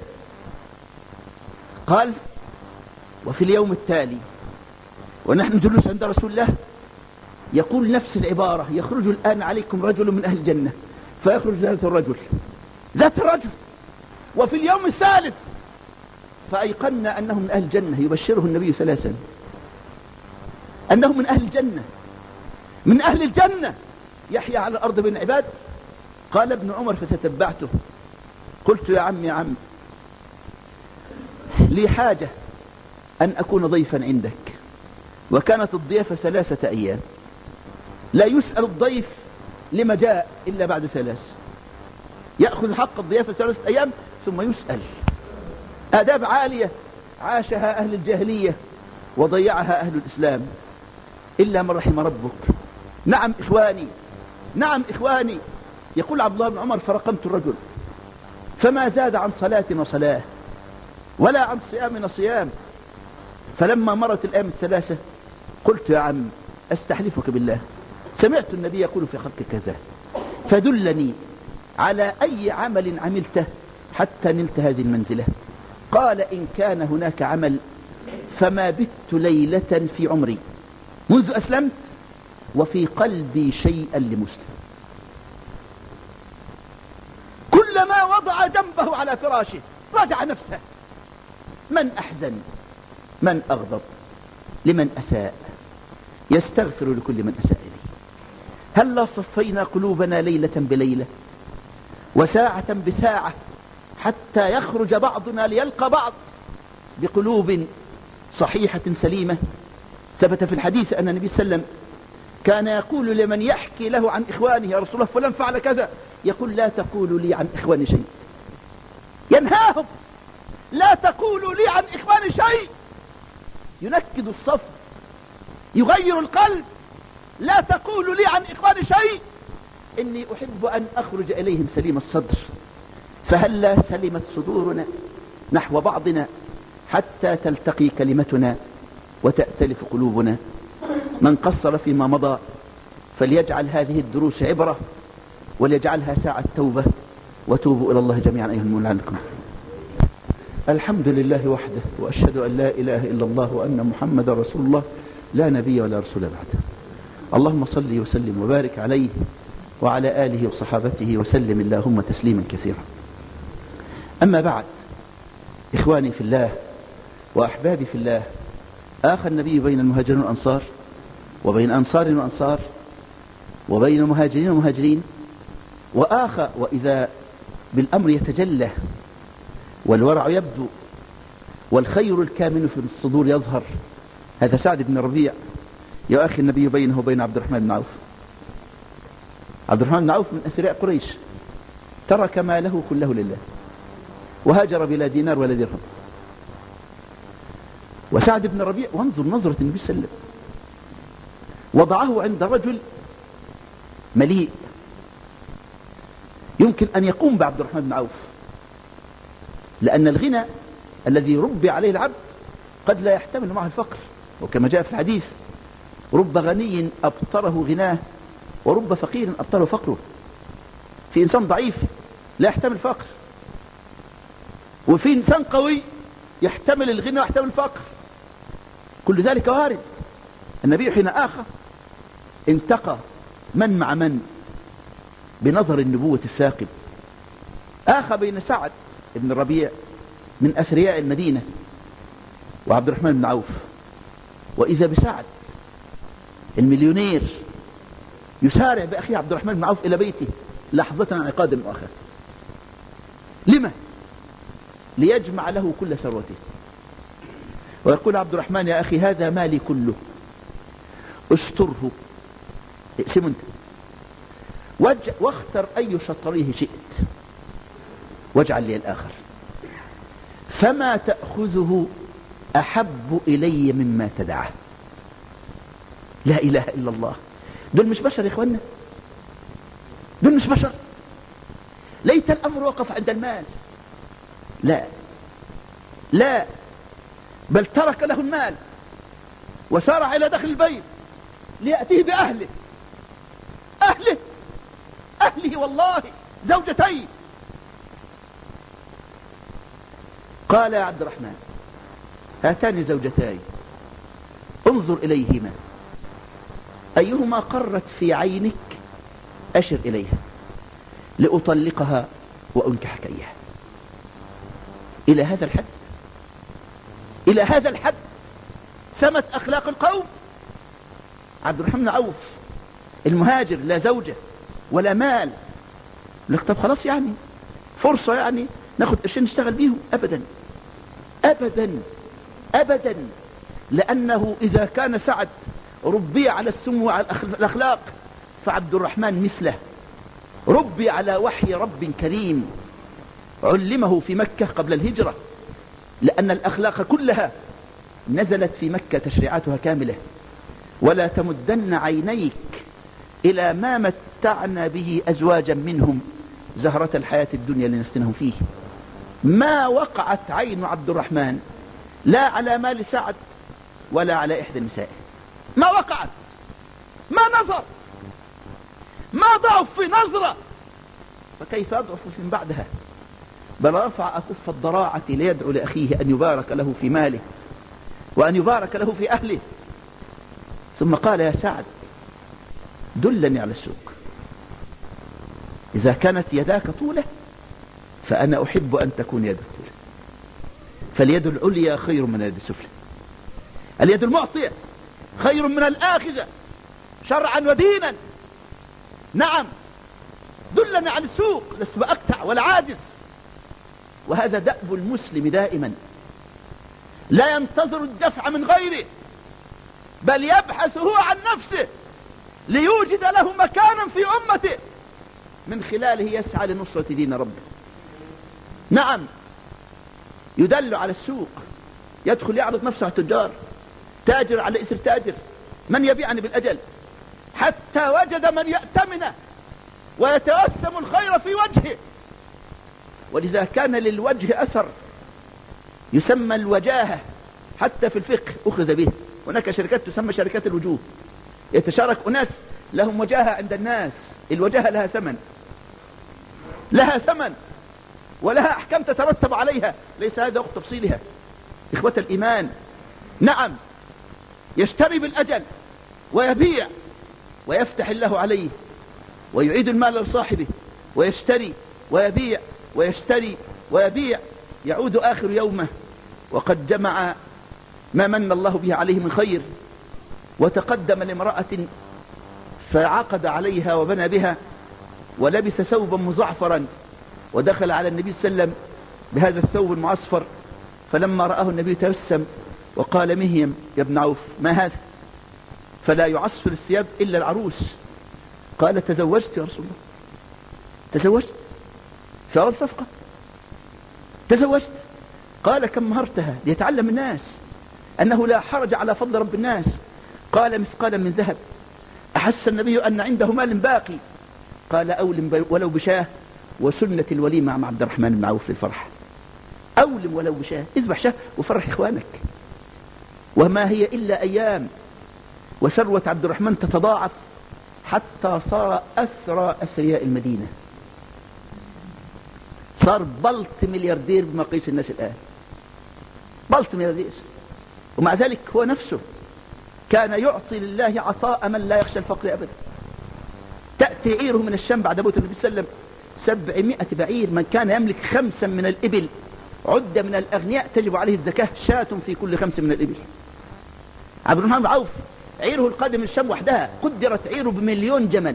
Speaker 2: قال وفي اليوم التالي ونحن جلوس عند رسول الله يقول نفس العبارة يخرج الآن عليكم رجل من أهل الجنة، فيخرج ذات الرجل. وفي اليوم الثالث فأيقنا أنه من أهل الجنة، يبشره النبي صلى الله عليه وسلم أنه من أهل الجنة، من أهل الجنة يحيى على الأرض بين عباد. قال ابن عمر فتتبعته قلت يا عم لي حاجة أن أكون ضيفا عندك. وكانت الضيافة 3 أيام، لا يسأل الضيف لما جاء إلا بعد 3، يأخذ حق الضيافة 3 أيام ثم يسأل. آداب عالية عاشها أهل الجاهلية وضيعها أهل الإسلام إلا من رحم ربك. نعم إخواني، نعم إخواني، يقول عبد الله بن عمر فرقمت الرجل فما زاد عن صلاة وصلاة ولا عن صيام وصيام. فلما مرت الأيام 3 قلت يا عم أستحلفك بالله سمعت النبي يقول في خلق كذا، فدلني على أي عمل عملته حتى نلت هذه المنزلة. قال إن كان هناك عمل فما بت ليلة في عمري منذ أسلمت وفي قلبي شيئا لمسلم. كلما وضع جنبه على فراشه راجع نفسه، من أحزن، من أغضب، لمن أساء، يستغفر لكل من أساء إليه. هلا صفينا قلوبنا ليلة بليلة وساعة بساعة حتى يخرج بعضنا ليلقى بعض بقلوب صحيحة سليمة. ثبت في الحديث أن النبي صلى الله عليه وسلم كان يقول لمن يحكي له عن إخوانه يا رسول الله فلان فعل كذا، يقول لا تقولوا لي عن إخواني شيء، ينهاهم لا تقولوا لي عن إخواني شيء، ينكد الصف، يغير القلب. لا تقولوا لي عن إخواني شيء، إني أحب أن أخرج إليهم سليم الصدر. فهلا سلمت صدورنا نحو بعضنا حتى تلتقي كلمتنا وتأتلف قلوبنا. من قصر فيما مضى فليجعل هذه الدروس عبرة، وليجعلها ساعة توبة، وتوبوا إلى الله جميعا أيها المؤمنون لعلكم. الحمد لله وحده، وأشهد أن لا إله إلا الله وأن محمد رسول الله، لا نبي ولا رسول بعده. اللهم صل وسلم وبارك عليه وعلى آله وصحابته وسلم اللهم تسليما كثيرا. أما بعد، إخواني في الله وأحبابي في الله، آخى النبي بين المهاجرين والأنصار، وبين أنصار وأنصار، وبين مهاجرين ومهاجرين، وآخى وإذا بالأمر يتجلى والورع يبدو والخير الكامن في الصدور يظهر. هذا سعد بن ربيع يا أخي النبي بينه وبين عبد الرحمن بن عوف. عبد الرحمن بن عوف من أثرياء قريش، ترك ماله كله لله وهاجر بلا دينار ولا درهم. وسعد بن ربيع، وانظر نظرة النبي صلى الله عليه وسلم، وضعه عند رجل مليء يمكن أن يقوم بعبد الرحمن بن عوف، لأن الغنى الذي ربي عليه العبد قد لا يحتمل معه الفقر. وكما جاء في الحديث: رب غني أبطره غناه، ورب فقير أبطره فقره. في إنسان ضعيف لا يحتمل الفقر، وفي إنسان قوي يحتمل الغنى ويحتمل الفقر. كل ذلك وارد. النبي حين آخى انتقى من مع من بنظر النبوة الثاقب. آخى بين سعد بن الربيع من أثرياء المدينة وعبد الرحمن بن عوف، وإذا بسعد المليونير يسارع بأخيه عبد الرحمن بن عوف إلى بيته لحظة عن عقاد المؤخر. لما؟ ليجمع له كل ثروته، ويقول عبد الرحمن: يا أخي هذا مالي كله، اشتره، اقسمه انت، واختر أي شطريه شئت واجعل لي الآخر، فما تأخذه أحب إلي مما تدعه. لا إله إلا الله. دول مش بشر يا إخوانا، دول مش بشر. ليت الأمر وقف عند المال. لا لا، بل ترك له المال وسارع إلى داخل البيت ليأتيه بأهله. أهله والله زوجتين. قال: يا عبد الرحمن، هاتان زوجتاي، انظر إليهما، أيهما قرت في عينك أشر إليها لأطلقها وأنكحك إياها. إلى هذا الحد، إلى هذا الحد سمت أخلاق القوم. عبد الرحمن بن عوف المهاجر، لا زوجة ولا مال، لك طب خلاص يعني فرصة يعني ناخد قرشين نشتغل بيهم. أبدا أبدا أبدا. لأنه إذا كان سعد ربي على السمو وعلى الأخلاق، فعبد الرحمن مثله، ربي على وحي رب كريم علمه في مكة قبل الهجرة، لأن الأخلاق كلها نزلت في مكة تشريعاتها كاملة. ولا تمدن عينيك إلى ما متعنا به أزواجا منهم زهرة الحياة الدنيا لنفتنهم فيه. ما وقعت عين عبد الرحمن لا على مال سعد ولا على إحدى النساء، ما وقعت، ما نظر، ما ضعف في نظرة، فكيف يضعف من بعدها؟ بل رفع أكف الضراعة ليدعو لأخيه أن يبارك له في ماله وأن يبارك له في أهله. ثم قال: يا سعد، دلني على السوق. إذا كانت يداك طولة فأنا أحب أن تكون يدك طولة، فاليد العليا خير من اليد السفلى. اليد المعطية خير من الآخذة شرعا ودينا. نعم، دلني على السوق، لست بأقطع ولا عاجز. وهذا دأب المسلم دائما، لا ينتظر الدفع من غيره، بل يبحث هو عن نفسه ليوجد له مكانا في أمته من خلاله يسعى لنصرة دين ربه. نعم، يدل على السوق، يدخل يعرض نفسه على التجار، تاجر على إثر تاجر، من يبيعني بالأجل، حتى وجد من يأتمنه ويتوسم الخير في وجهه. ولذا كان للوجه أثر يسمى الوجاهة، حتى في الفقه أخذ به. هناك شركات تسمى شركات الوجوه، يتشارك أناس لهم وجاهة عند الناس. الوجاهة لها ثمن، لها ثمن ولها أحكام تترتب عليها، ليس هذا وقت تفصيلها. إخوة الإيمان، نعم يشتري بالأجل ويبيع ويفتح الله عليه ويعيد المال لصاحبه، ويشتري ويبيع ويشتري ويبيع، يعود آخر يومه وقد جمع ما من الله به عليه من خير، وتقدم لامرأة فعقد عليها وبنى بها ولبس ثوبا مزعفرا، ودخل على النبي صلى الله عليه وسلم بهذا الثوب المعصفر، فلما رآه النبي تبسم وقال: مهيم يا ابن عوف، ما هذا؟ فلا يعصفر الثياب إلا العروس. قال: تزوجت يا رسول الله. تزوجت في أول صفقة، تزوجت. قال: كم مهرتها؟ ليتعلم الناس أنه لا حرج على فضل رب الناس. قال: مثقالا من ذهب. أحس النبي أن عنده مال باقي. قال: أولم ولو بشاه، وسنة الوليمة مع عبد الرحمن بن عوف للفرح. أولم ولو بشاه، اذبح شاه وفرح إخوانك، وما هي إلا أيام. وثروة عبد الرحمن تتضاعف حتى صار أسرى أثرياء المدينة، صار بلط ملياردير بمقاييس الناس الآن، بلط ملياردير. ومع ذلك هو نفسه كان يعطي لله عطاء من لا يخشى الفقر أبدا. تأتي عيره من الشام بعد موت النبي صلى الله عليه وسلم 700 بعير. من كان يملك 5 من الإبل عد من الأغنياء تجب عليه الزكاة، شاة في كل 5 من الإبل. عبد الرحمن بن عوف عيره القادم من الشام وحدها قدرت عيره ب1,000,000 جمل،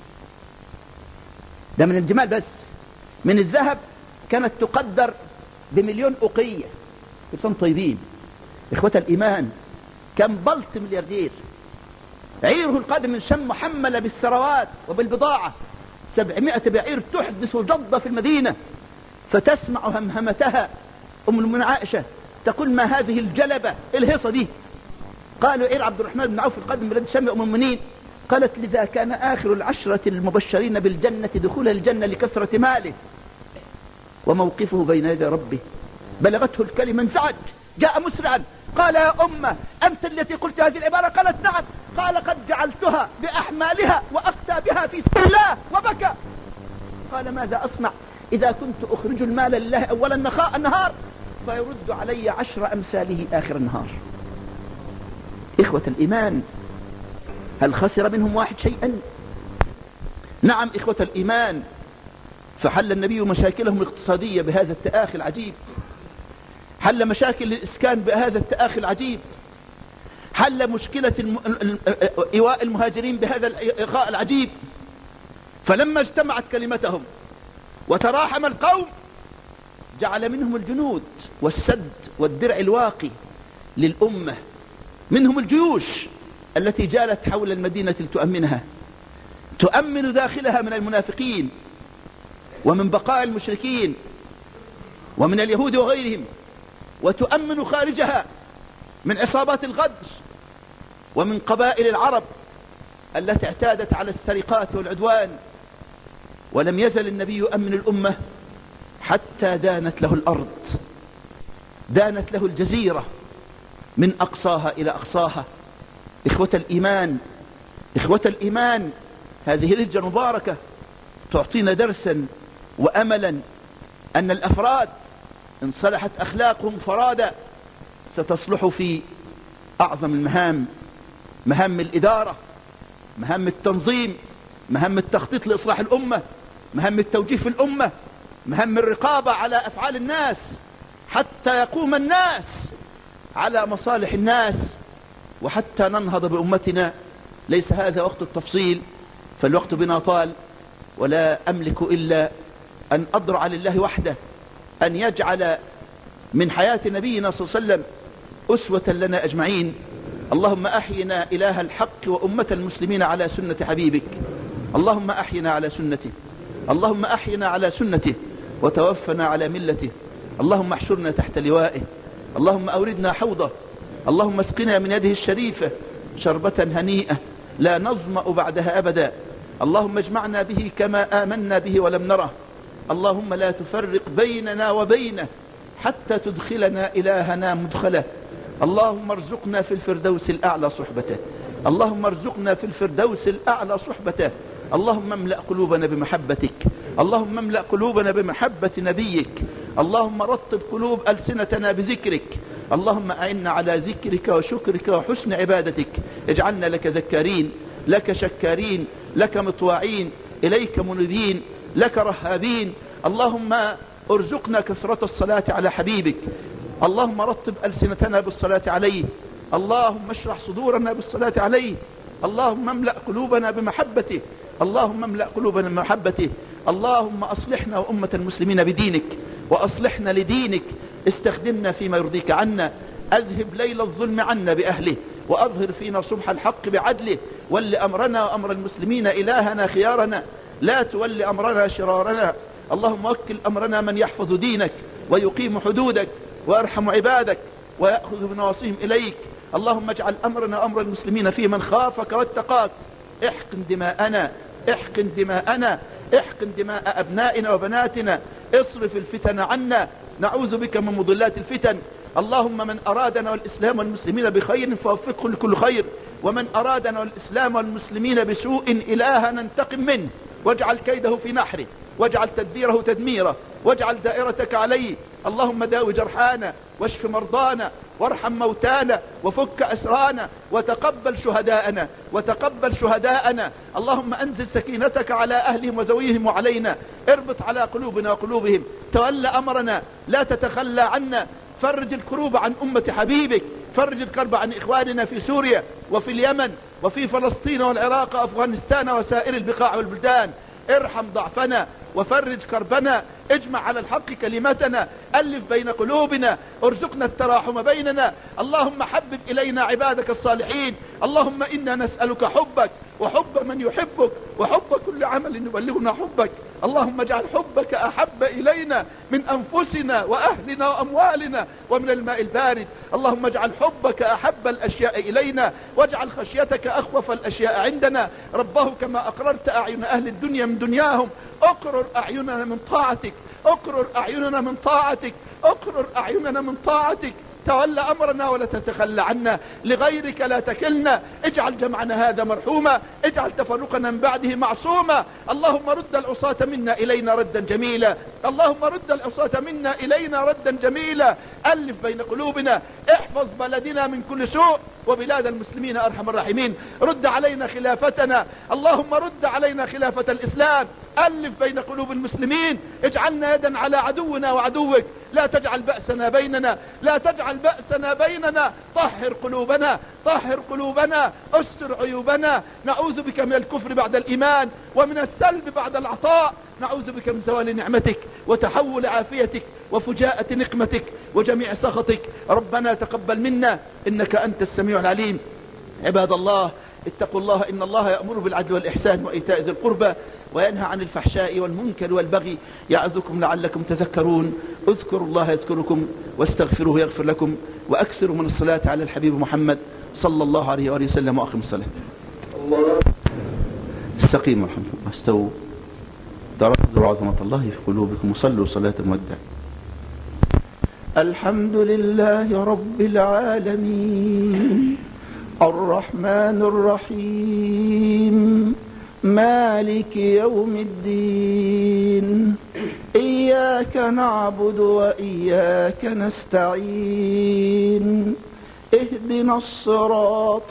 Speaker 2: ده من الجمال بس. من الذهب كانت تقدر ب1,000,000 أقية. كلهم طيبين. إخوة الإيمان، كم بلط ملياردير عيره القادم من الشام محملة بالثروات وبالبضاعة. 700 بعير تحدث جضة في المدينة، فتسمع همهمتها أم المؤمنين عائشة تقول: ما هذه الجلبة الهيصة دي؟ قالوا: عير عبد الرحمن بن عوف القادم من بلاد الشام. أم المؤمنين قالت: لذا كان آخر العشرة المبشرين بالجنة دخول الجنة لكثرة ماله وموقفه بين يدي ربه. بلغته الكلمة انزعج، جاء مسرعا قال: يا أمة، أنت التي قلت هذه العبارة؟ قالت: نعم. قال: قد جعلتها بأحمالها وأقتى بها في سبيل الله. وبكى. قال: ماذا أصنع إذا كنت أخرج المال لله أول النهار فيرد علي 10 أمثاله آخر النهار؟ إخوة الإيمان، هل خسر منهم واحد شيئا؟ نعم إخوة الإيمان، فحل النبي مشاكلهم الاقتصادية بهذا التآخي العجيب، حل مشاكل الإسكان بهذا التآخي العجيب، حل مشكلة إيواء المهاجرين بهذا الإلغاء العجيب. فلما اجتمعت كلمتهم وتراحم القوم جعل منهم الجنود والسد والدرع الواقي للأمة، منهم الجيوش التي جالت حول المدينة لتؤمنها، تؤمن داخلها من المنافقين ومن بقاء المشركين ومن اليهود وغيرهم، وتؤمن خارجها من عصابات الغدر ومن قبائل العرب التي اعتادت على السرقات والعدوان. ولم يزل النبي يؤمن الأمة حتى دانت له الأرض، دانت له الجزيرة من أقصاها إلى أقصاها. إخوة الإيمان، إخوة الإيمان، هذه الهجرة المباركة تعطينا درسا وأملا أن الأفراد إن صلحت أخلاقهم فرادا ستصلح في أعظم المهام، مهام الإدارة، مهام التنظيم، مهام التخطيط لإصلاح الأمة، مهام التوجيه في الأمة، مهام الرقابة على أفعال الناس حتى يقوم الناس على مصالح الناس وحتى ننهض بأمتنا. ليس هذا وقت التفصيل فالوقت بنا طال، ولا أملك إلا أن أضرع لله وحده أن يجعل من حياة نبينا صلى الله عليه وسلم أسوة لنا أجمعين. اللهم أحينا إله الحق وأمة المسلمين على سنة حبيبك، اللهم أحينا على سنته، اللهم أحينا على سنته وتوفنا على ملته، اللهم احشرنا تحت لوائه، اللهم أوردنا حوضه، اللهم اسقنا من يده الشريفة شربة هنيئة لا نظمأ بعدها أبدا، اللهم اجمعنا به كما آمنا به ولم نره، اللهم لا تفرق بيننا وبينه حتى تدخلنا إلهنا مدخله، اللهم ارزقنا في الفردوس الأعلى صحبته، اللهم ارزقنا في الفردوس الأعلى صحبته. اللهم املأ قلوبنا بمحبتك، اللهم املأ قلوبنا بمحبة نبيك، اللهم رطب قلوب ألسنتنا بذكرك، اللهم أعنا على ذكرك وشكرك وحسن عبادتك. اجعلنا لك ذكارين، لك شكارين، لك مطواعين، إليك منيبين، لك رهابين. اللهم ارزقنا كثرة الصلاة على حبيبك، اللهم رطب ألسنتنا بالصلاة عليه، اللهم اشرح صدورنا بالصلاة عليه، اللهم املأ قلوبنا بمحبته، اللهم املأ قلوبنا بمحبته. اللهم أصلحنا وأمة المسلمين بدينك، وأصلحنا لدينك، استخدمنا فيما يرضيك عنا، أذهب ليل الظلم عنا بأهله، وأظهر فينا صبح الحق بعدله. ول أمرنا وأمر المسلمين إلهنا خيارنا، لا تول أمرنا شرارنا. اللهم وكل أمرنا من يحفظ دينك ويقيم حدودك ويرحم عبادك ويأخذ بنواصيهم إليك. اللهم اجعل أمرنا وأمر المسلمين في من خافك واتقاك. احقن دماءنا، احقن دماءنا، احقن دماء أبنائنا وبناتنا، اصرف الفتن عنا، نعوذ بك من مضلات الفتن. اللهم من أرادنا والإسلام والمسلمين بخير فوفقه لكل خير، ومن أرادنا والإسلام والمسلمين بسوء إلها ننتقم منه، واجعل كيده في نحره، واجعل تدبيره تدميره، واجعل دائرتك عليه. اللهم داوي جرحانا، واشف مرضانا، وارحم موتانا، وفك أسرانا، وتقبل شهداءنا، وتقبل شهداءنا. اللهم أنزل سكينتك على أهلهم وزويهم وعلينا، اربط على قلوبنا وقلوبهم، تولى أمرنا، لا تتخلى عنا، فرج الكروب عن أمة حبيبك، فرج الكرب عن إخواننا في سوريا وفي اليمن وفي فلسطين والعراق وأفغانستان وسائر البقاع والبلدان. ارحم ضعفنا وفرج كربنا، اجمع على الحق كلمتنا، ألف بين قلوبنا، ارزقنا التراحم بيننا. اللهم حبب إلينا عبادك الصالحين. اللهم إنا نسألك حبك وحب من يحبك وحب كل عمل يبلغنا حبك. اللهم اجعل حبك أحب إلينا من أنفسنا وأهلنا وأموالنا ومن الماء البارد. اللهم اجعل حبك أحب الأشياء إلينا، واجعل خشيتك أخوف الأشياء عندنا. رباه كما أقررت أعين أهل الدنيا من دنياهم، أقرر أعيننا من طاعتك، أقرر أعيننا من طاعتك، أقرر أعيننا من طاعتك. تولى أمرنا ولا تتخلى عنا، لغيرك لا تكلنا. اجعل جمعنا هذا مرحوما، اجعل تفرقنا من بعده معصوما. اللهم رد العصاة منا إلينا ردا جميلا، اللهم رد العصاة منا إلينا ردا جميلا. ألف بين قلوبنا، احفظ بلدنا من كل سوء وبلاد المسلمين أرحم الراحمين. رد علينا خلافتنا، اللهم رد علينا خلافة الإسلام. ألف بين قلوب المسلمين، اجعلنا يدا على عدونا وعدوك، لا تجعل بأسنا بيننا، لا تجعل بأسنا بيننا. طهر قلوبنا، طهر قلوبنا، استر عيوبنا. نعوذ بك من الكفر بعد الإيمان، ومن السلب بعد العطاء. نعوذ بك من زوال نعمتك وتحول عافيتك وفجاءة نقمتك وجميع سخطك. ربنا تقبل منا إنك أنت السميع العليم. عباد الله، اتقوا الله، إن الله يأمر بالعدل والإحسان وإيتاء ذي القربى وينهى عن الفحشاء والمنكر والبغي، يعظكم لعلكم تذكرون. اذكروا الله يذكركم، واستغفروه يغفر لكم، وأكثروا من الصلاة على الحبيب محمد صلى الله عليه وآله وسلم. وأقم الصلاة. استقيموا الحمد لله، استووا، تركوا عظمة الله في قلوبكم، وصلوا صلاة مودع. الحمد لله رب العالمين، الرحمن الرحيم، مالك يوم الدين. إياك نعبد وإياك نستعين، اهدنا الصراط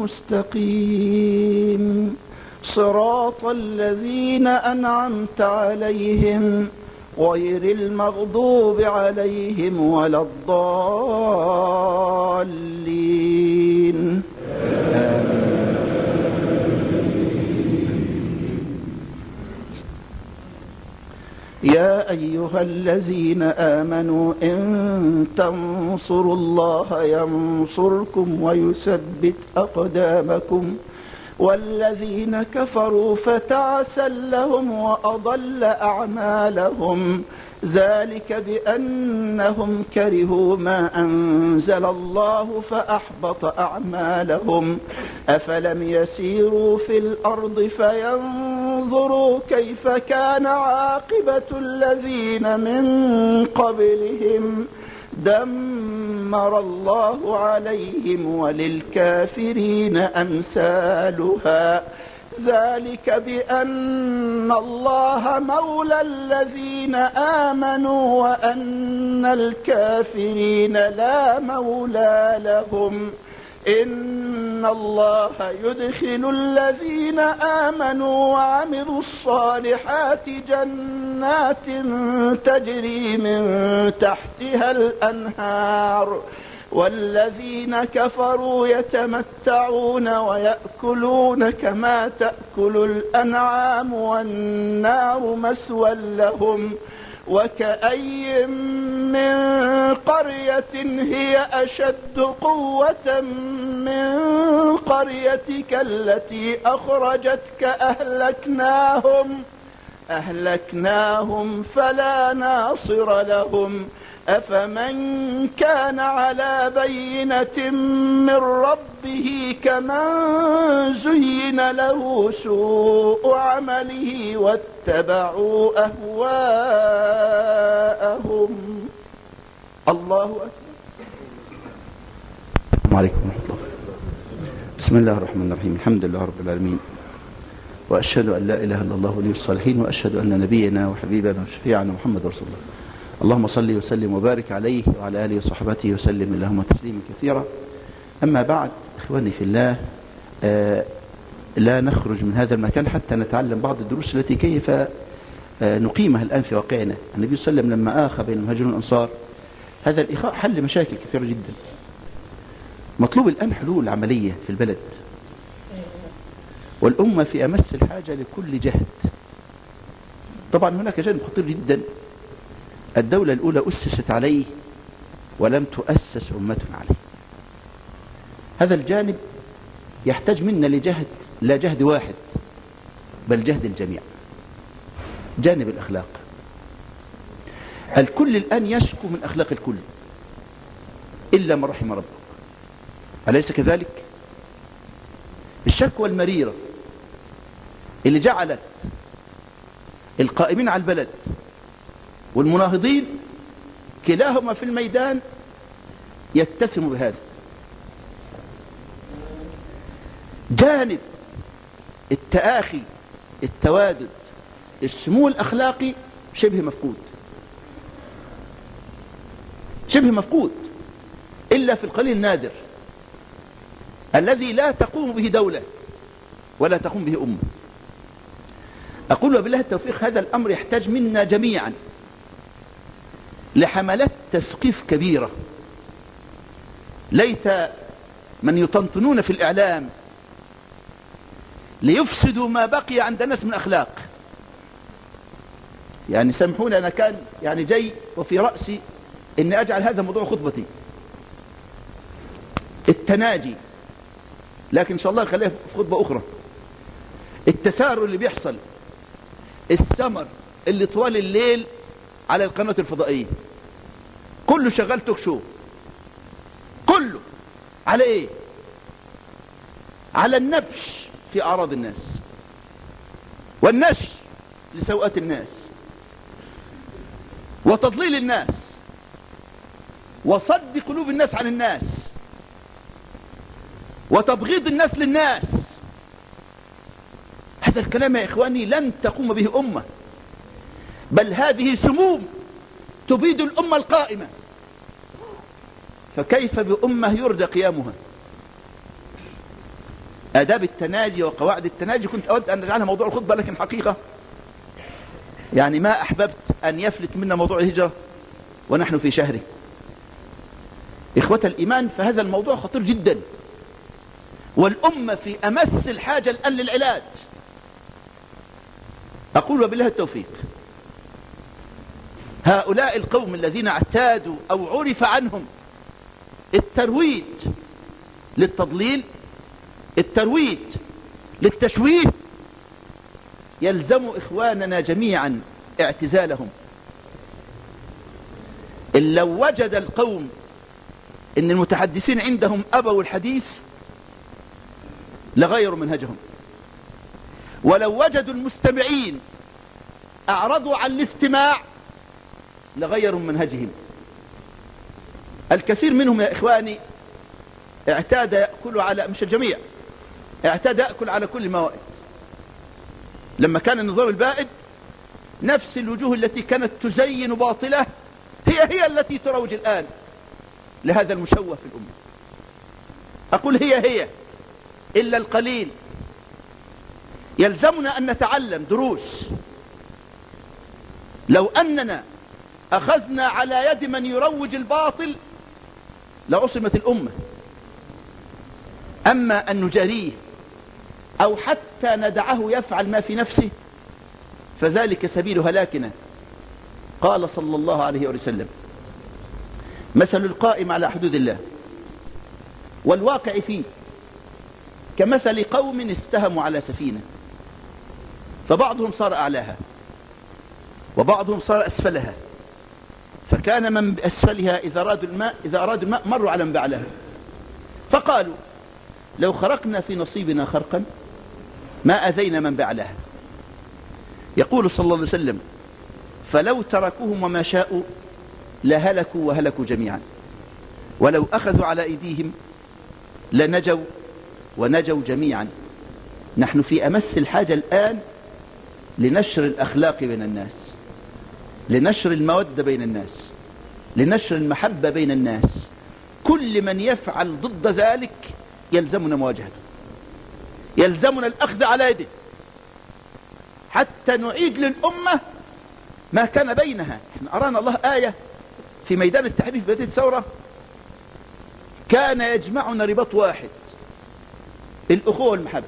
Speaker 2: المستقيم، صراط الذين أنعمت عليهم غير المغضوب عليهم ولا الضالين. يا أيها الذين آمنوا إن تنصروا الله ينصركم ويثبت أقدامكم، والذين كفروا فتعسا لهم وأضل أعمالهم، ذلك بأنهم كرهوا ما أنزل الله فأحبط أعمالهم. أفلم يسيروا في الأرض فينظروا كيف كان عاقبة الذين من قبلهم، دمر الله عليهم وللكافرين أمثالها ذلك بأن الله مولى الذين آمنوا وأن الكافرين لا مولى لهم إن الله يدخل الذين آمنوا وعملوا الصالحات جنات تجري من تحتها الأنهار والذين كفروا يتمتعون ويأكلون كما تأكل الأنعام والنار مثوى لهم وكأي من قرية هي أشد قوة من قريتك التي أخرجتك أهلكناهم فلا ناصر لهم أفمن كان على بينة من ربه كمن زين له سوء عمله واتبعوا أهواءهم. الله أكبر. السلام عليكم ورحمة الله. بسم الله الرحمن الرحيم. الحمد لله رب العالمين، وأشهد أن لا إله إلا الله ولي الصالحين، وأشهد أن نبينا وحبيبنا وشفيعنا محمد رسول الله. اللهم صل وسلم وبارك عليه وعلى آله وصحبته وسلم اللهم تسليما كثيرا. أما بعد، إخواني في الله، لا نخرج من هذا المكان حتى نتعلم بعض الدروس التي كيف نقيمها الآن في واقعنا. النبي صلى الله عليه وسلم لما آخى بين المهاجرين والأنصار، هذا الإخاء حل مشاكل كثيرة جدا. مطلوب الآن حلول عملية في البلد، والأمة في أمس الحاجة لكل جهد. طبعا هناك جانب خطير جدا الدولة الأولى أسست عليه ولم تؤسس أمة عليه. هذا الجانب يحتاج منا لجهد، لا جهد واحد بل جهد الجميع. جانب الأخلاق، الكل الآن يشكو من أخلاق الكل إلا من رحم ربك، أليس كذلك؟ الشكوى المريرة اللي جعلت القائمين على البلد والمناهضين كلاهما في الميدان يتسم بهذا. جانب التآخي، التوادد، السمو الأخلاقي شبه مفقود إلا في القليل النادر الذي لا تقوم به دولة ولا تقوم به أمة. أقول وبالله التوفيق، هذا الأمر يحتاج منا جميعا لحملات تثقيف كبيرة. ليت من يطنطنون في الإعلام ليفسدوا ما بقي عند الناس من أخلاق. يعني سامحوني، أنا كان جاي وفي رأسي إني أجعل هذا موضوع خطبتي، التناجي، لكن إن شاء الله خليها في خطبة أخرى. التسارع اللي بيحصل، السمر اللي طوال الليل على القناة الفضائية، كله شغال توك شو، كله على ايه؟ على النبش في أعراض الناس والنشر لسوءات الناس وتضليل الناس وصد قلوب الناس عن الناس وتبغيض الناس للناس. هذا الكلام يا إخواني لن تقوم به أمة، بل هذه سموم تبيد الأمة القائمة، فكيف بأمة يرجى قيامها؟ آداب التناجي وقواعد التناجي كنت أود أن أجعلها موضوع الخطبة، لكن حقيقة ما أحببت أن يفلت منا موضوع الهجرة ونحن في شهره. إخوة الإيمان، فهذا الموضوع خطير جدا، والأمة في أمس الحاجة الآن للعلاج. أقول وبالله التوفيق، هؤلاء القوم الذين اعتادوا أو عرف عنهم الترويج للتضليل، الترويج للتشويه، يلزم إخواننا جميعا اعتزالهم. إن لو وجد القوم إن المتحدثين عندهم أبوا الحديث لغيروا منهجهم، ولو وجدوا المستمعين أعرضوا عن الاستماع لغيروا منهجهم. الكثير منهم يا إخواني اعتاد يأكل على، مش الجميع، اعتاد يأكل على كل الموائد. لما كان النظام البائد نفس الوجوه التي كانت تزين باطله هي التي تروج الآن لهذا المشوه في الأمة. أقول هي إلا القليل. يلزمنا أن نتعلم دروس. لو أننا أخذنا على يد من يروج الباطل لعصمت الأمة. أما أن نجاريه أو حتى ندعه يفعل ما في نفسه فذلك سبيل هلاكنا. قال صلى الله عليه وسلم: مثل القائم على حدود الله والواقع فيه كمثل قوم استهموا على سفينة، فبعضهم صار أعلاها وبعضهم صار أسفلها، فكان من بأسفلها إذا أرادوا الماء مروا على من بأعلاها، فقالوا: لو خرقنا في نصيبنا خرقا ما أذينا من بأعلاها. يقول صلى الله عليه وسلم: فلو تركوهم وما شاءوا لهلكوا وهلكوا جميعا، ولو أخذوا على أيديهم لنجوا ونجوا جميعا. نحن في أمس الحاجة الآن لنشر الأخلاق بين الناس، لنشر المودة بين الناس، لنشر المحبة بين الناس. كل من يفعل ضد ذلك يلزمنا مواجهته، يلزمنا الأخذ على يده حتى نعيد للأمة ما كان بينها. احنا أرانا الله آية في ميدان التحرير في بداية الثورة: كان يجمعنا رباط واحد، الأخوة والمحبة.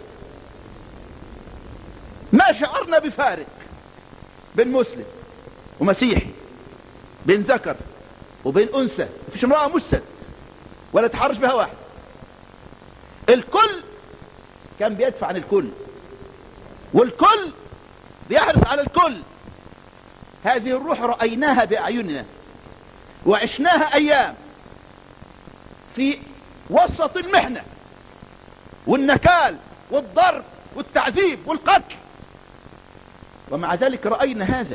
Speaker 2: ما شعرنا بفارق بين مسلم ومسيحي، بين ذكر وبين أنثى، مفيش امرأة مسد ولا تحرش بها واحد. الكل كان بيدفع عن الكل، والكل بيحرص على الكل. هذه الروح رأيناها بأعيننا وعشناها أيام في وسط المحنة والنكال والضرب والتعذيب والقتل، ومع ذلك رأينا هذا،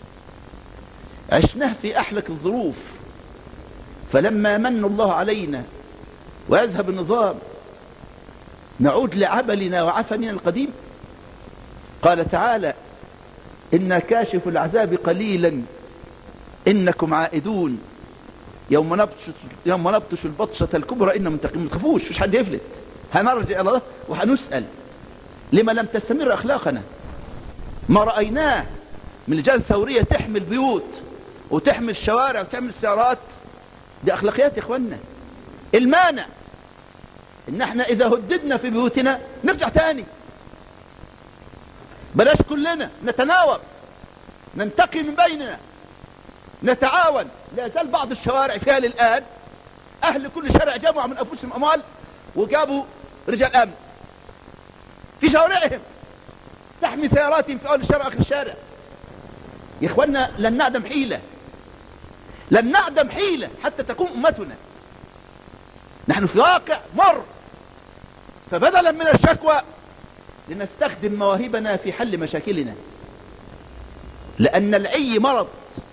Speaker 2: عشناه في أحلك الظروف. فلما من الله علينا ويذهب النظام نعود لعملنا وعفننا القديم. قال تعالى: إنا كاشف العذاب قليلا إنكم عائدون يوم نبطش البطشة الكبرى إن منتقمون. ما تخافوش، مش حد يفلت، هنرجع إلى الله وهنسأل لما لم تستمر أخلاقنا. ما رأيناه من لجان ثورية تحمل بيوت وتحمل شوارع وتحمل سيارات، دي أخلاقيات يا إخوانا. المانع إن احنا إذا هددنا في بيوتنا نرجع تاني. بلاش كلنا نتناوب، ننتقي من بيننا، نتعاون. لا يزال بعض الشوارع فيها للآن أهل كل شارع جمعوا من أنفسهم أموال وجابوا رجال أمن في شوارعهم تحمي سياراتهم في أول الشارع آخر الشارع. يا إخوانا لن نعدم حيلة، لن نعدم حيلة حتى تقوم أمتنا. نحن في واقع مر، فبدلا من الشكوى لنستخدم مواهبنا في حل مشاكلنا. لأن العي مرض،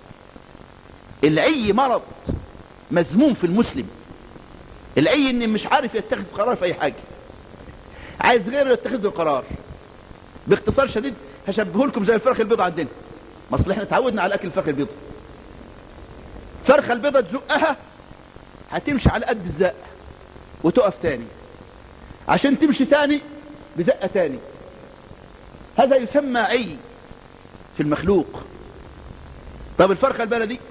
Speaker 2: العي مرض مذموم في المسلم. العي إن مش عارف يتخذ قرار في أي حاجة، عايز غيره يتخذ القرار. باختصار شديد هشبهه لكم زي الفرخ البيضة عندنا. مصل احنا تعودنا على أكل الفرخ البيضة. فرخة البيضة تزقها هتمشي على قد الزق وتقف تاني، عشان تمشي تاني بزقة تاني. هذا يسمى عي في المخلوق. طب الفرخة البلدي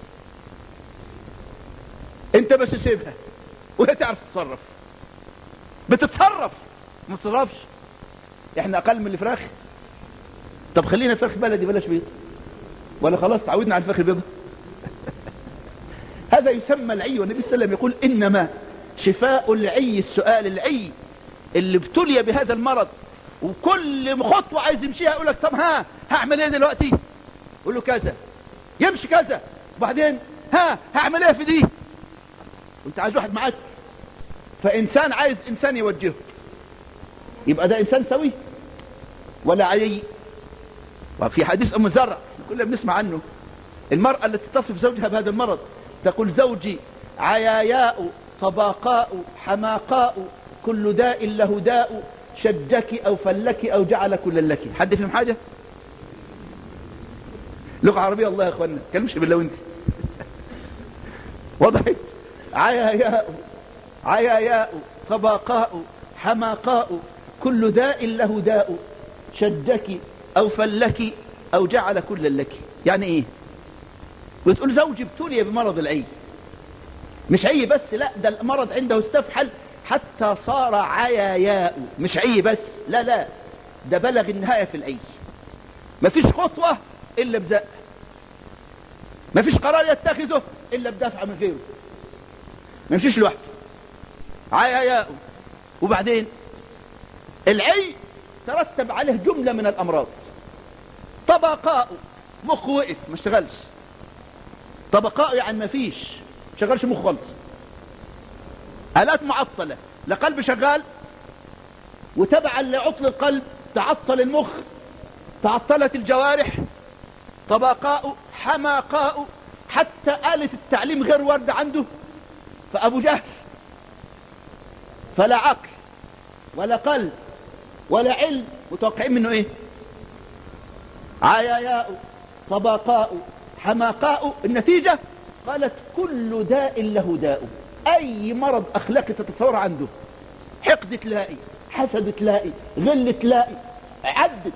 Speaker 2: انت بس سيبها وهي تعرف تتصرف، بتتصرف ما تتصرفش. احنا اقل من الفراخ. طب خلينا فراخ بلدي بلاش بيض، ولا خلاص تعودنا على الفراخ البيضة. هذا يسمى العي. والنبي صلى الله عليه وسلم يقول: انما شفاء العي السؤال. العي اللي ابتلي بهذا المرض وكل خطوة عايز يمشيها يقول لك: طب هعمل ايه دلوقتي؟ يقول له كذا، يمشي كذا، وبعدين هعمل ايه في دي؟ وانت عايز واحد معاك. فانسان عايز انسان يوجهه، يبقى ده انسان سوي ولا عيي؟ وفي حديث ام زرع كلنا بنسمع عنه، المرأة التي تصف زوجها بهذا المرض تقول: زوجي عياياء طباقاء حماقاء كل داء له داء شدك أو فلك أو جعل كل لك. حد فهم حاجة؟ لغة عربية الله يا أخوانا، كلمش بالله وانت وضحت. عياياء طباقاء حماقاء كل داء له داء شدك أو فلك أو جعل كل لك. يعني ايه؟ بتقول زوجي ابتلي بمرض العي، مش عي بس، لا ده المرض عنده استفحل حتى صار عياياء. مش عي بس، لا ده بلغ النهاية في العي. مفيش خطوة إلا بزق، مفيش قرار يتخذه إلا بدافع من غيره، ما يمشيش لوحده. عياياء. وبعدين العي ترتب عليه جملة من الأمراض. طبقاء، مخ وقف ما اشتغلش. طبقاء يعني ما فيش شغلش مخ خالص. آلات معطلة، لا قلب شغال، وتبعا لعطل القلب تعطل المخ، تعطلت الجوارح. طبقاء حماقاء، حتى آلة التعليم غير واردة عنده. فأبو جهل فلا عقل ولا قلب ولا علم، متوقعين منه ايه؟ عياياء طبقاء حماقاء. النتيجة قالت كل داء له داء. اي مرض اخلاقي تتصور عنده، حقد تلاقي، حسد تلاقي، غل تلاقي، عدد.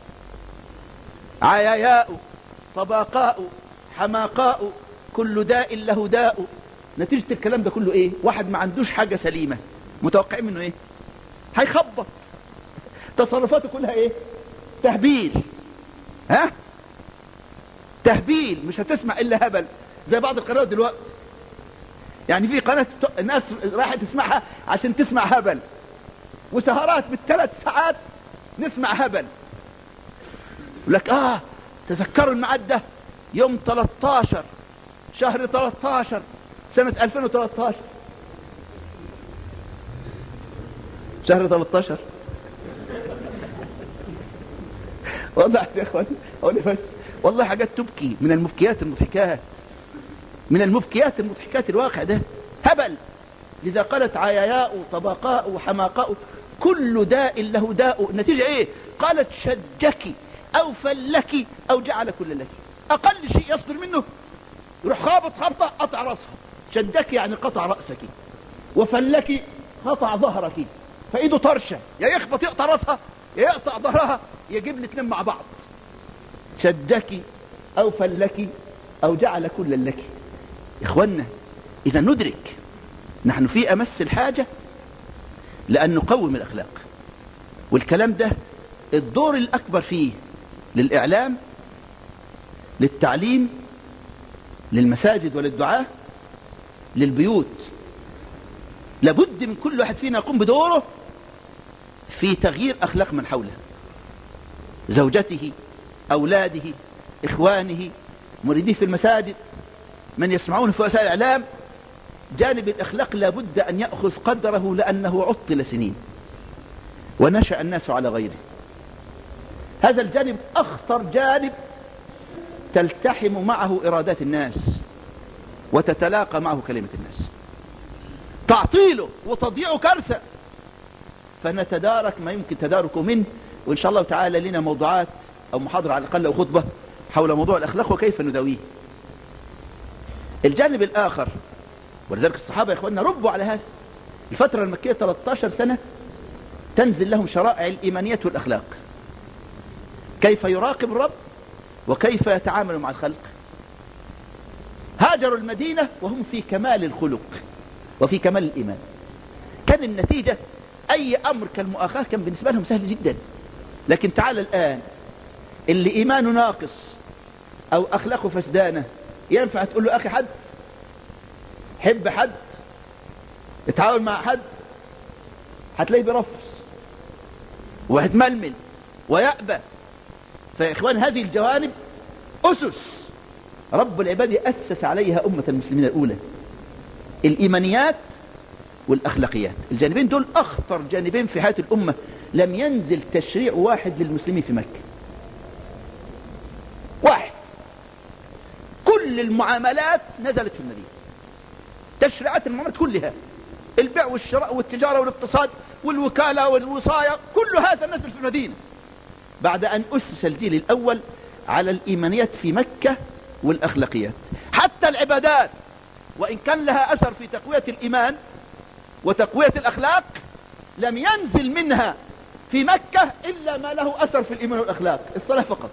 Speaker 2: عياياء طبقاء حماقاء كل داء له داء. نتيجة الكلام ده كله ايه؟ واحد ما عندوش حاجة سليمة، متوقعين منه ايه؟ هيخبط. تصرفاته كلها ايه؟ تهبيل. ها؟ تهبيل، مش هتسمع الا هبل. زي بعض القنوات دلوقتي، يعني في قناة الناس راحت تسمعها عشان تسمع هبل، وسهرات بالثلاث ساعات نسمع هبل. يقول لك تذكروا الميعاد ده يوم 13 شهر 13 سنة 2013. شهر 13 والله يا اخوان اقول بس، والله حاجات تبكي، من المبكيات المضحكات، من المبكيات المضحكات. الواقع ده هبل. لذا قالت عياياء طبقاء وحماقاء كل داء له داء. النتيجة ايه؟ قالت شجك او فلك او جعل كل لك. اقل شيء يصدر منه يروح خابط خبطة قطع رأسها. شجك يعني قطع رأسك، وفلك قطع ظهرك. فايده طرشة، يا يخبط يقطع رأسها يا يقطع ظهرها، يجيب الاثنين مع بعض. شجك او فلك او جعل كل لك. يا اخوانا اذا ندرك نحن في امس الحاجة لان نقوم الاخلاق. والكلام ده الدور الاكبر فيه للاعلام، للتعليم، للمساجد وللدعاة، للبيوت. لابد من كل واحد فينا يقوم بدوره في تغيير اخلاق من حوله، زوجته، اولاده، اخوانه، مريديه في المساجد، من يسمعون في وسائل الاعلام. جانب الاخلاق لابد ان يأخذ قدره، لانه عطل سنين ونشأ الناس على غيره. هذا الجانب اخطر جانب تلتحم معه ارادات الناس وتتلاقى معه كلمة الناس. تعطيله وتضييعه كارثة. فنتدارك ما يمكن تداركه منه. وإن شاء الله تعالى لنا موضوعات أو محاضرة على الأقل أو خطبة حول موضوع الأخلاق وكيف نداويه. الجانب الآخر، ولذلك الصحابة يا إخواننا ربوا على هذا. الفترة المكية 13 سنة تنزل لهم شرائع الإيمانية والأخلاق، كيف يراقب الرب وكيف يتعامل مع الخلق. هاجروا المدينة وهم في كمال الخلق وفي كمال الإيمان. كان النتيجة أي أمر كالمؤاخاة كان بالنسبة لهم سهل جدا. لكن تعال الآن اللي إيمانه ناقص أو أخلاقه فسدانة، ينفع تقول له أخي حد، حب حد، اتعاون مع حد، هتلاقيه بيرفص وهتململ ويأبى. فيا إخوان هذه الجوانب أسس رب العباد أسس عليها أمة المسلمين الأولى، الإيمانيات والأخلاقيات. الجانبين دول أخطر جانبين في حياة الأمة. لم ينزل تشريع واحد للمسلمين في مكة، واحد. كل المعاملات نزلت في المدينة. تشريعات المعاملات كلها، البيع والشراء والتجارة والاقتصاد والوكالة والوصاية، كل هذا نزل في المدينة بعد أن أسس الجيل الأول على الإيمانيات في مكة والأخلاقيات. حتى العبادات وإن كان لها أثر في تقوية الإيمان وتقوية الأخلاق لم ينزل منها في مكة إلا ما له أثر في الإيمان والأخلاق. الصلاة فقط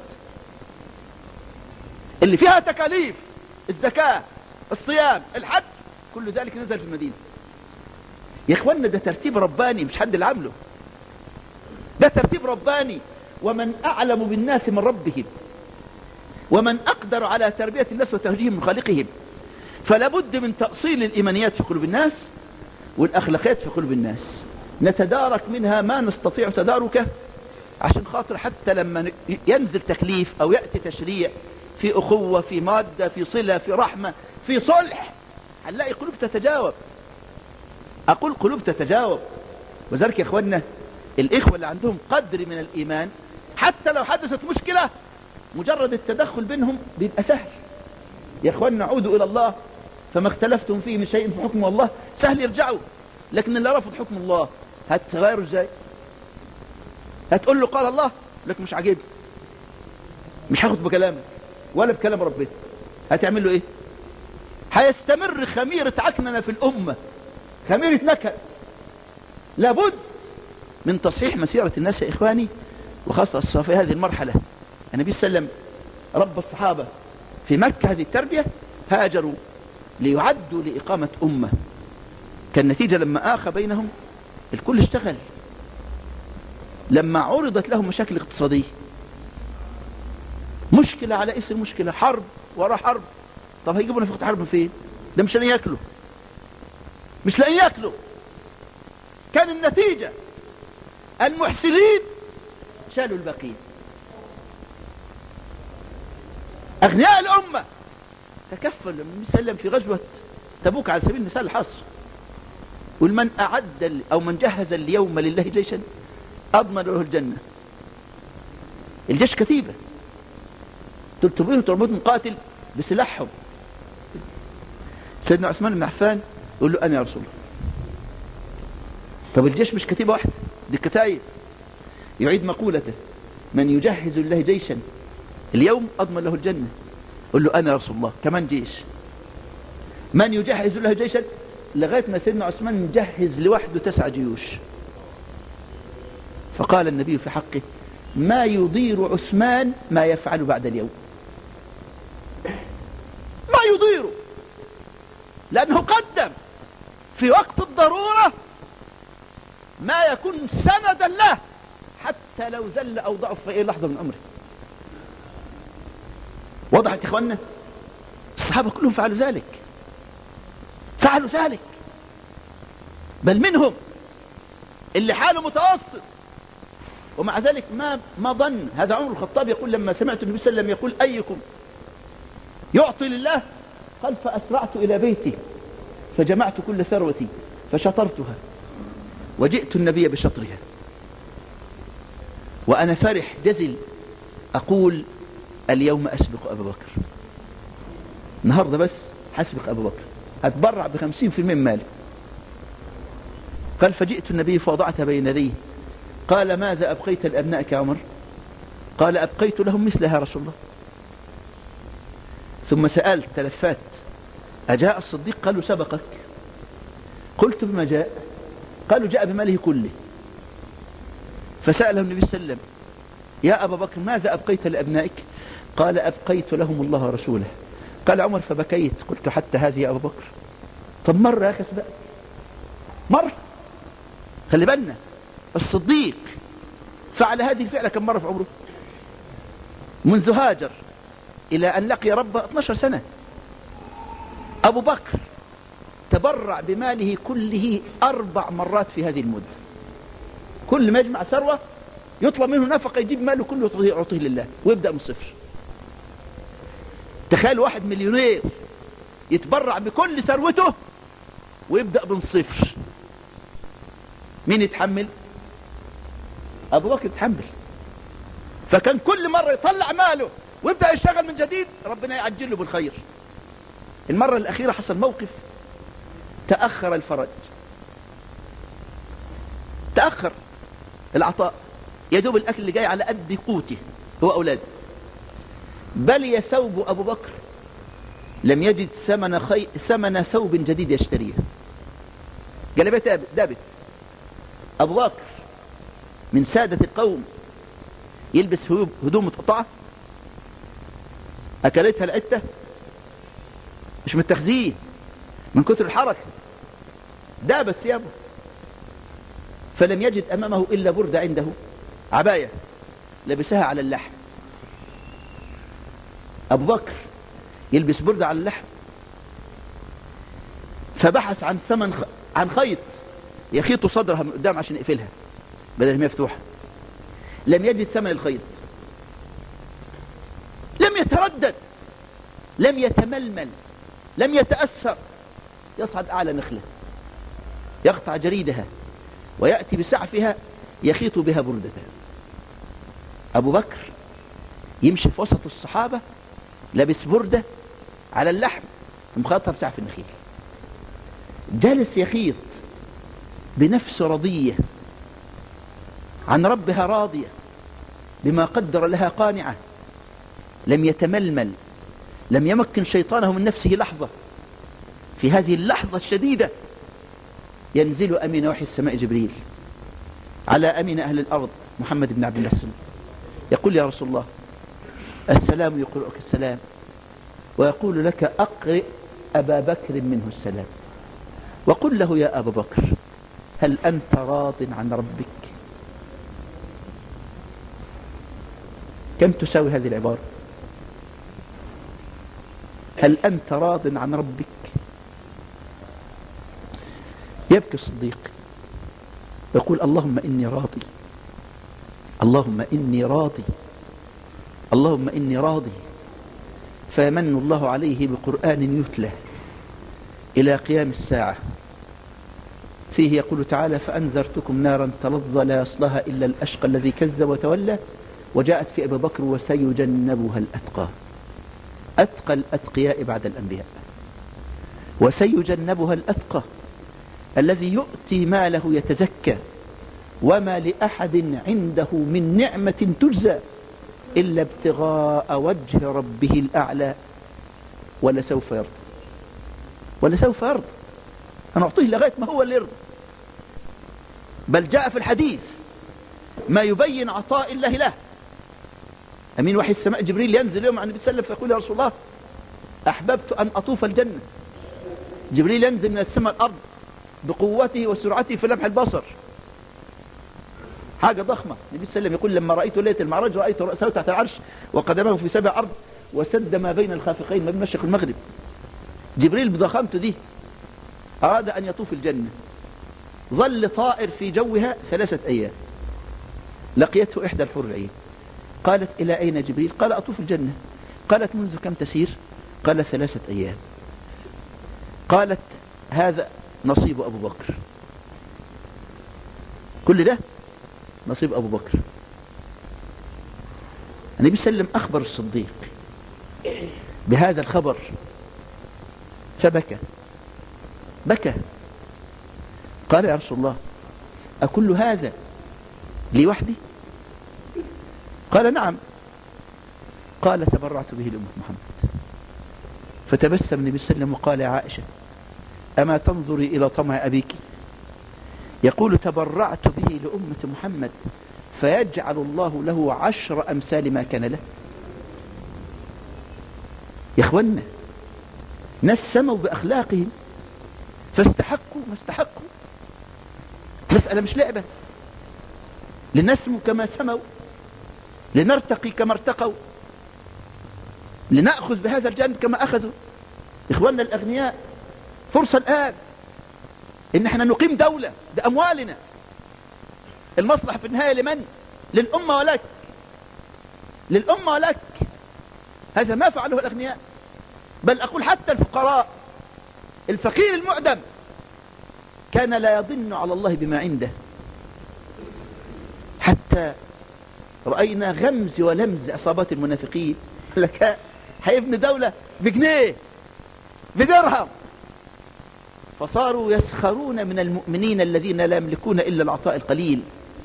Speaker 2: اللي فيها تكاليف، الزكاة، الصيام، الحج، كل ذلك نزل في المدينة. يا إخوانا ده ترتيب رباني، مش حد اللي عامله، ده ترتيب رباني. ومن أعلم بالناس من ربهم ومن أقدر على تربية الناس وتوجيههم من خالقهم. فلا بد من تأصيل الإيمانيات في قلوب الناس والأخلاقيات في قلوب الناس، نتدارك منها ما نستطيع تداركه، عشان خاطر حتى لما ينزل تكليف أو يأتي تشريع في أخوة، في مادة، في صلة، في رحمة، في صلح، هنلاقي قلوب تتجاوب. أقول قلوب تتجاوب. وذلك يا إخواننا الإخوة اللي عندهم قدر من الإيمان حتى لو حدثت مشكلة مجرد التدخل بينهم بيبقى سهل. يا إخواننا عودوا إلى الله فما اختلفتم فيه من شيء في حكم الله، سهل يرجعوا. لكن اللي رفض حكم الله هتغيره ازاي؟ هتقول له قال الله لك مش عاجبني، مش هاخد بكلامك ولا بكلام ربنا، هتعمل له ايه؟ هيستمر خميرة عكننة في الأمة، خميرة نكد. لابد من تصحيح مسيرة الناس يا إخواني، وخاصة في هذه المرحلة. النبي صلى الله عليه وسلم رب الصحابة في مكة هذه التربية، هاجروا ليعدوا لإقامة أمة. كان نتيجة لما آخى بينهم الكل اشتغل. لما عرضت لهم مشاكل اقتصادية، مشكلة على اسم مشكلة، حرب وراء حرب، طب هيجيبوا نفقة حرب فين؟ ده مش لاقيين ياكلوا، مش لاقيين ياكلوا. كان النتيجة المحسنين شالوا الباقيين. أغنياء الأمة تكفل النبي صلى الله عليه وسلم في غزوة تبوك على سبيل المثال الحصر، والمن أعد أو من جهز اليوم لله جيشا أضمن له الجنة. الجيش كتيبة 300 400 قاتل بسلاحهم. سيدنا عثمان بن عفان يقول له أنا يا رسول الله. طب الجيش مش كتيبة واحدة، دي كتايب. يعيد مقولته من يجهز الله جيشا اليوم أضمن له الجنة. يقول له أنا يا رسول الله كمان جيش. من يجهز الله جيشا، لغاية ما سيدنا عثمان جهز لوحده 9 جيوش. فقال النبي في حقه ما يضير عثمان ما يفعل بعد اليوم، ما يضيره، لأنه قدم في وقت الضرورة ما يكون سندا له حتى لو زل أو ضعف في أي لحظة من أمره. وضحت يا إخواننا؟ الصحابة كلهم فعلوا ذلك، فعلوا ذلك. بل منهم اللي حاله متوسط ومع ذلك ما ظن. هذا عمر الخطاب يقول لما سمعت النبي صلى الله عليه وسلم يقول أيكم يعطي لله، قال فأسرعت إلى بيتي فجمعت كل ثروتي فشطرتها وجئت النبي بشطرها وأنا فرح جزل أقول اليوم أسبق أبا بكر، النهاردة بس حسبق أبا بكر، أتبرع ب50% من مالي. قال فجئت النبي فوضعتها بين يديه، قال ماذا أبقيت لأبنائك يا عمر؟ قال أبقيت لهم مثلها رسول الله. ثم سألت تلفات أجاء الصديق؟ قالوا سبقك. قلت بما جاء؟ قالوا جاء بماله كله. فسأله النبي صلى الله عليه وسلم يا أبا بكر ماذا أبقيت لأبنائك؟ قال أبقيت لهم الله ورسوله. قال عمر فبكيت، قلت حتى هذه يا أبا بكر؟ طب مرة يا أخي اسبق، مرة. خلي بالنا الصديق فعل هذه الفعلة كم مرة في عمره؟ منذ هاجر إلى أن لقي ربه 12 سنة. أبو بكر تبرع بماله كله 4 مرات في هذه المدة. كل ما يجمع ثروة يطلب منه نفقة يجيب ماله كله يعطيه لله ويبدأ من صفر. تخيل 1 مليونير يتبرع بكل ثروته ويبدأ من صفر. مين يتحمل؟ أبو بكر يتحمل. فكان كل مرة يطلع ماله ويبدأ يشتغل من جديد، ربنا يعجله بالخير. المرة الأخيرة حصل موقف تأخر الفرج، تأخر العطاء، يدوب الأكل اللي جاي على قد قوته هو أولاده. بل ثوب أبو بكر لم يجد ثمن ثوب جديد يشتريه، جلبية دابت. أبو بكر من سادة القوم يلبس هدوم متقطعة أكلتها العتة، مش متخزين من كتر الحركة، دابت ثيابه. فلم يجد أمامه إلا بردة عنده، عباية لبسها على اللحم. أبو بكر يلبس بردة على اللحم، فبحث عن خيط يخيط صدرها من قدام عشان يقفلها بدل ما مفتوحة. لم يجد ثمن الخيط، لم يتردد، لم يتململ، لم يتأثر، يصعد أعلى نخلة يقطع جريدها ويأتي بسعفها يخيط بها بردته. أبو بكر يمشي في وسط الصحابة لابس بردة على اللحم ومخاطها بسعف النخيل، جالس يخيط بنفس رضية عن ربها راضية بما قدر لها قانعة، لم يتململ، لم يمكن شيطانه من نفسه لحظة. في هذه اللحظة الشديدة ينزل أمين وحي السماء جبريل على أمين أهل الأرض محمد بن عبد الله السلام، يقول يا رسول الله السلام يقرأك السلام، ويقول لك أقرئ أبا بكر منه السلام، وقل له يا أبا بكر هل أنت راض عن ربك؟ كم تساوي هذه العبارة؟ هل أنت راض عن ربك؟ يبكي الصديق يقول اللهم إني راضي، اللهم إني راضي، اللهم إني راضي. فيمن الله عليه بقرآن يتلى إلى قيام الساعة، فيه يقول تعالى فأنذرتكم نارا تلظى لا يصلها إلا الأشقى الذي كذب وتولى، وجاءت في أبي بكر وسيجنبها الأتقى، أتقى الأتقياء بعد الأنبياء، وسيجنبها الأتقى الذي يؤتي ماله يتزكى وما لأحد عنده من نعمة تجزى إلا ابتغاء وجه ربه الأعلى ولسوف يرضى، ولسوف يرضى. أنا أعطيه لغاية ما هو اللي يرضى. بل جاء في الحديث ما يبين عطاء الله له. أمين وحي السماء جبريل ينزل يوم عن النبي صلى الله عليه وسلم فيقول يا رسول الله أحببت أن أطوف الجنة. جبريل ينزل من السماء الأرض بقوته وسرعته في لمح البصر، حاجة ضخمة. النبي صلى الله عليه وسلم يقول لما رأيت ليلة المعراج رأيت رأسه تحت العرش وقدمه في 7 أرض وسد ما بين الخافقين ما بين المشرق والمغرب. جبريل بضخامته دي أراد أن يطوف الجنة، ظل طائر في جوها 3 أيام، لقيته إحدى الحور العين، قالت إلى أين جبريل؟ قال أطوف الجنة. قالت منذ كم تسير؟ قال 3 أيام. قالت هذا نصيب أبو بكر، كل ده نصيب أبو بكر. النبي صلى الله عليه وسلم أخبر الصديق بهذا الخبر فبكى، بكى، قال يا رسول الله أكل هذا لي وحدي؟ قال نعم. قال تبرعت به لأمة محمد. فتبسم النبي صلى الله عليه وسلم وقال يا عائشة أما تنظري إلى طمع أبيك؟ يقول تبرعت به لأمة محمد فيجعل الله له 10 أمثال ما كان له. يا إخوانا ناس سموا بأخلاقهم فاستحقوا ما استحقوا. مسألة مش لعبة، لنسمو كما سموا، لنرتقي كما ارتقوا، لنأخذ بهذا الجانب كما أخذوا. إخواننا الأغنياء فرصة الآن إن احنا نقيم دولة بأموالنا. المصلحة في النهاية لمن؟ للأمة ولك، للأمة ولك. هذا ما فعله الأغنياء، بل أقول حتى الفقراء. الفقير المعدم كان لا يظن على الله بما عنده، حتى رأينا غمز ولمز عصابات المنافقين لك هيبني دولة بجنيه بدرهم، فصاروا يسخرون من المؤمنين الذين لا يملكون إلا العطاء القليل،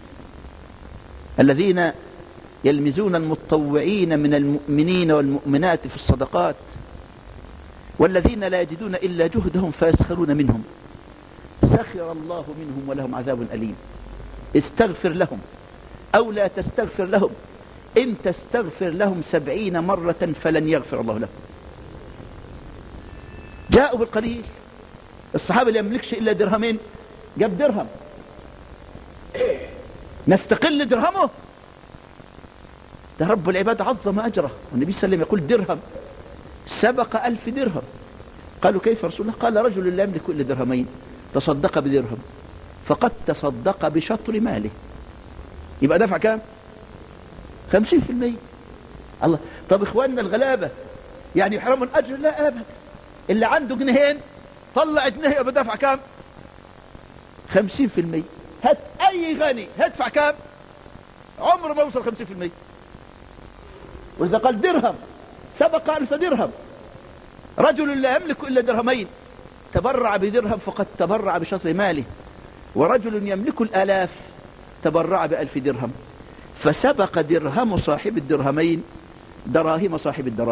Speaker 2: الذين يلمزون المتطوعين من المؤمنين والمؤمنات في الصدقات، والذين لا يجدون إلا جهدهم فيسخرون منهم. سخر الله منهم ولهم عذاب أليم. استغفر لهم أو لا تستغفر لهم، إن تستغفر لهم 70 مرة فلن يغفر الله لهم. جاءوا بالقليل. الصحابة اللي يملكش إلا درهمين جاب درهم، نستقل درهمه؟ ده رب العباد عظم أجره، والنبي صلى الله عليه وسلم يقول درهم سبق 1000 درهم. قالوا كيف رسول الله؟ قال رجل لا يملك إلا درهمين تصدق بدرهم فقد تصدق بشطر ماله. يبقى دفع كام؟ 50%. الله. طب إخواننا الغلابة يعني يحرموا الأجر؟ لا أبدا. اللي عنده جنيهين طلع جنيه يبقى دفع كام؟ 50%. هات أي غني هدفع كام؟ عمره ما يوصل 50%. وإذا قال درهم سبق 1000 درهم، رجل لا يملك إلا درهمين تبرع بدرهم فقد تبرع بشطر ماله، ورجل يملك الآلاف تبرع ب1000 درهم، فسبق درهم صاحب الدرهمين دراهم صاحب الدراهم.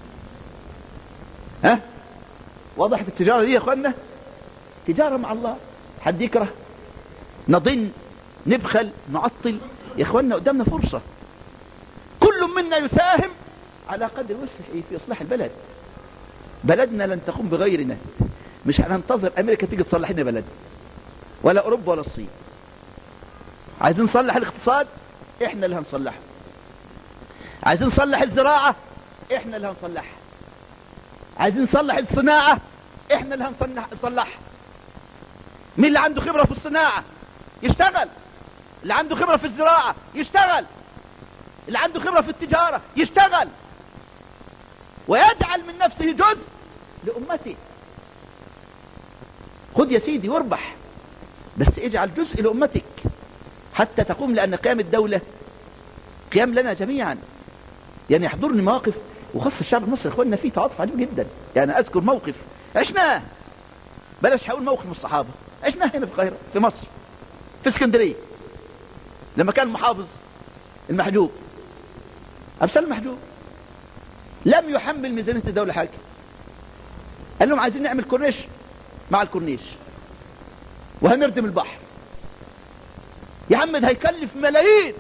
Speaker 2: ها؟ وضحت التجارة دي يا أخوانا؟ تجارة مع الله. حد يكره؟ نظن؟ نبخل؟ نعطل؟ يا أخوانا قدامنا فرصة، كل منا يساهم على قدر وسعه في إصلاح البلد. بلدنا لن تقوم بغيرنا، مش هننتظر أمريكا تيجي تصلح لنا بلد، ولا أوروبا ولا الصين. عايزين نصلح الاقتصاد، احنا اللي هنصلحه. عايزين نصلح الزراعة، احنا اللي هنصلحها. عايزين نصلح الصناعة، احنا اللي هنصلحها. مين اللي عنده خبرة في الصناعة يشتغل، اللي عنده خبرة في الزراعة يشتغل، اللي عنده خبرة في التجارة يشتغل، ويجعل من نفسه جزء لأمته. خذ يا سيدي واربح، بس اجعل جزء لأمتك حتى تقوم، لأن قيام الدولة قيام لنا جميعا. يعني يحضرني مواقف، وخاصة الشعب المصري اخواننا فيه تعاطف عجيب جدا. يعني اذكر موقف عشناه، بلاش هقول موقف من الصحابة، عشناه هنا في القاهرة في مصر في اسكندرية، لما كان المحافظ المحجوب عبد السلام المحجوب لم يحمل ميزانية الدولة حاجة. قال لهم عايزين نعمل كورنيش مع الكورنيش وهنردم البحر. يا عم ده هيكلف ملايين.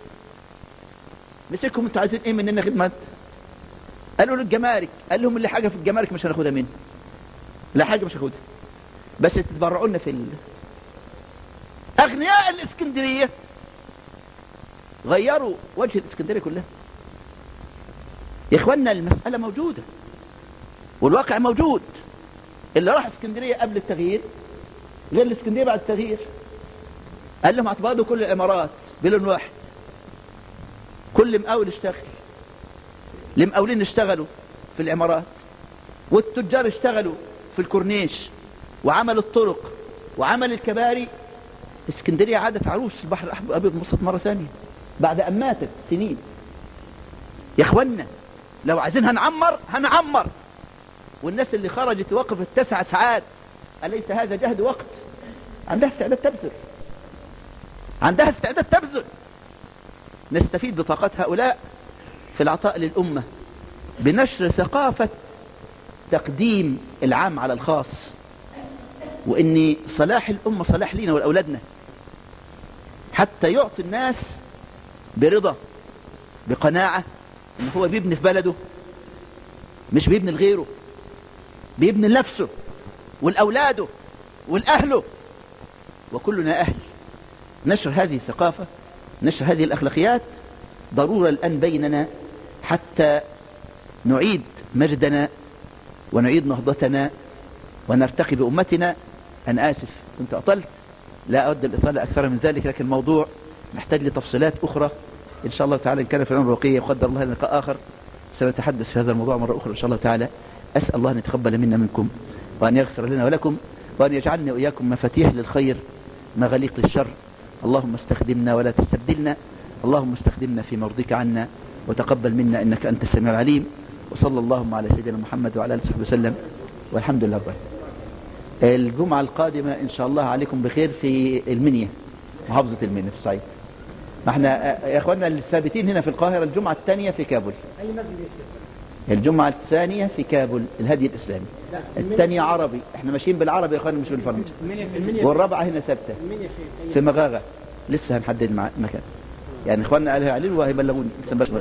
Speaker 2: مسكهم انتوا عايزين ايه مننا خدمات؟ قالوا للجمارك. قال لهم اللي حاجة في الجمارك مش هناخدها منه، لا حاجة مش هاخدها، بس تتبرعوا لنا في أغنياء الإسكندرية غيروا وجه الإسكندرية كلها. يا إخواننا المسألة موجودة والواقع موجود. اللي راح اسكندرية قبل التغيير غير الإسكندرية بعد التغيير. قال لهم اعتبادوا كل الإمارات بلون واحد، كل مقاول اشتغل، المقاولين اشتغلوا في الإمارات، والتجار اشتغلوا في الكورنيش، وعمل الطرق وعمل الكباري. اسكندرية عادت عروس البحر الأبيض المتوسط مرة ثانية بعد أن ماتت سنين. يا اخوانا لو عايزين هنعمر. والناس اللي خرجت وقفت 9 ساعات، أليس هذا جهد وقت؟ عندها استعداد تبذل، عندها استعداد تبذل. نستفيد بطاقات هؤلاء في العطاء للأمة بنشر ثقافة تقديم العام على الخاص، وإن صلاح الأمة صلاح لنا ولأولادنا، حتى يعطي الناس برضا بقناعة إن هو بيبني في بلده، مش بيبني لغيره، بيبني لنفسه والأولاده والأهله، وكلنا أهل. نشر هذه الثقافة، نشر هذه الأخلاقيات ضرورة الآن بيننا حتى نعيد مجدنا ونعيد نهضتنا ونرتقي بأمتنا. أنا آسف كنت أطلت، لا أود الإطالة أكثر من ذلك، لكن الموضوع محتاج لتفصيلات أخرى إن شاء الله تعالى. إن كان في الأمر بقية يقدر الله لقاء آخر سنتحدث في هذا الموضوع مرة أخرى إن شاء الله تعالى. أسأل الله أن يتقبل منا منكم، وأن يغفر لنا ولكم، وأن يجعلنا وإياكم مفاتيح للخير مغاليق للشر. اللهم استخدمنا ولا تستبدلنا، اللهم استخدمنا في مرضيك عنا، وتقبل منا إنك أنت السميع العليم. وصلى اللهم على سيدنا محمد وعلى آله وصحبه وسلم، والحمد لله رب العالمين. الجمعة القادمة إن شاء الله عليكم بخير في المنيا، محافظة المنيا في الصعيد. ما احنا يا اخواننا الثابتين هنا في القاهرة الجمعة الثانية في كابول. الجمعة الثانية في كابول الهدي الإسلامي. الثانية عربي، احنا ماشيين بالعربي يا اخواننا مش بالفرنسي. والرابعة هنا ثابتة في مغاغة، لسه هنحدد المكان. يعني اخواننا قالوا يعلنوا وهيبلغوني لسه باش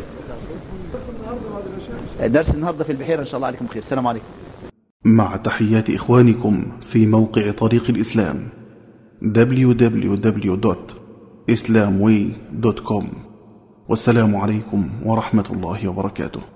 Speaker 2: درس النهارده في البحيرة ان شاء الله. عليكم خير، السلام عليكم.
Speaker 1: مع تحيات إخوانكم في موقع طريق الإسلام www.islamway.com. والسلام عليكم ورحمة الله وبركاته.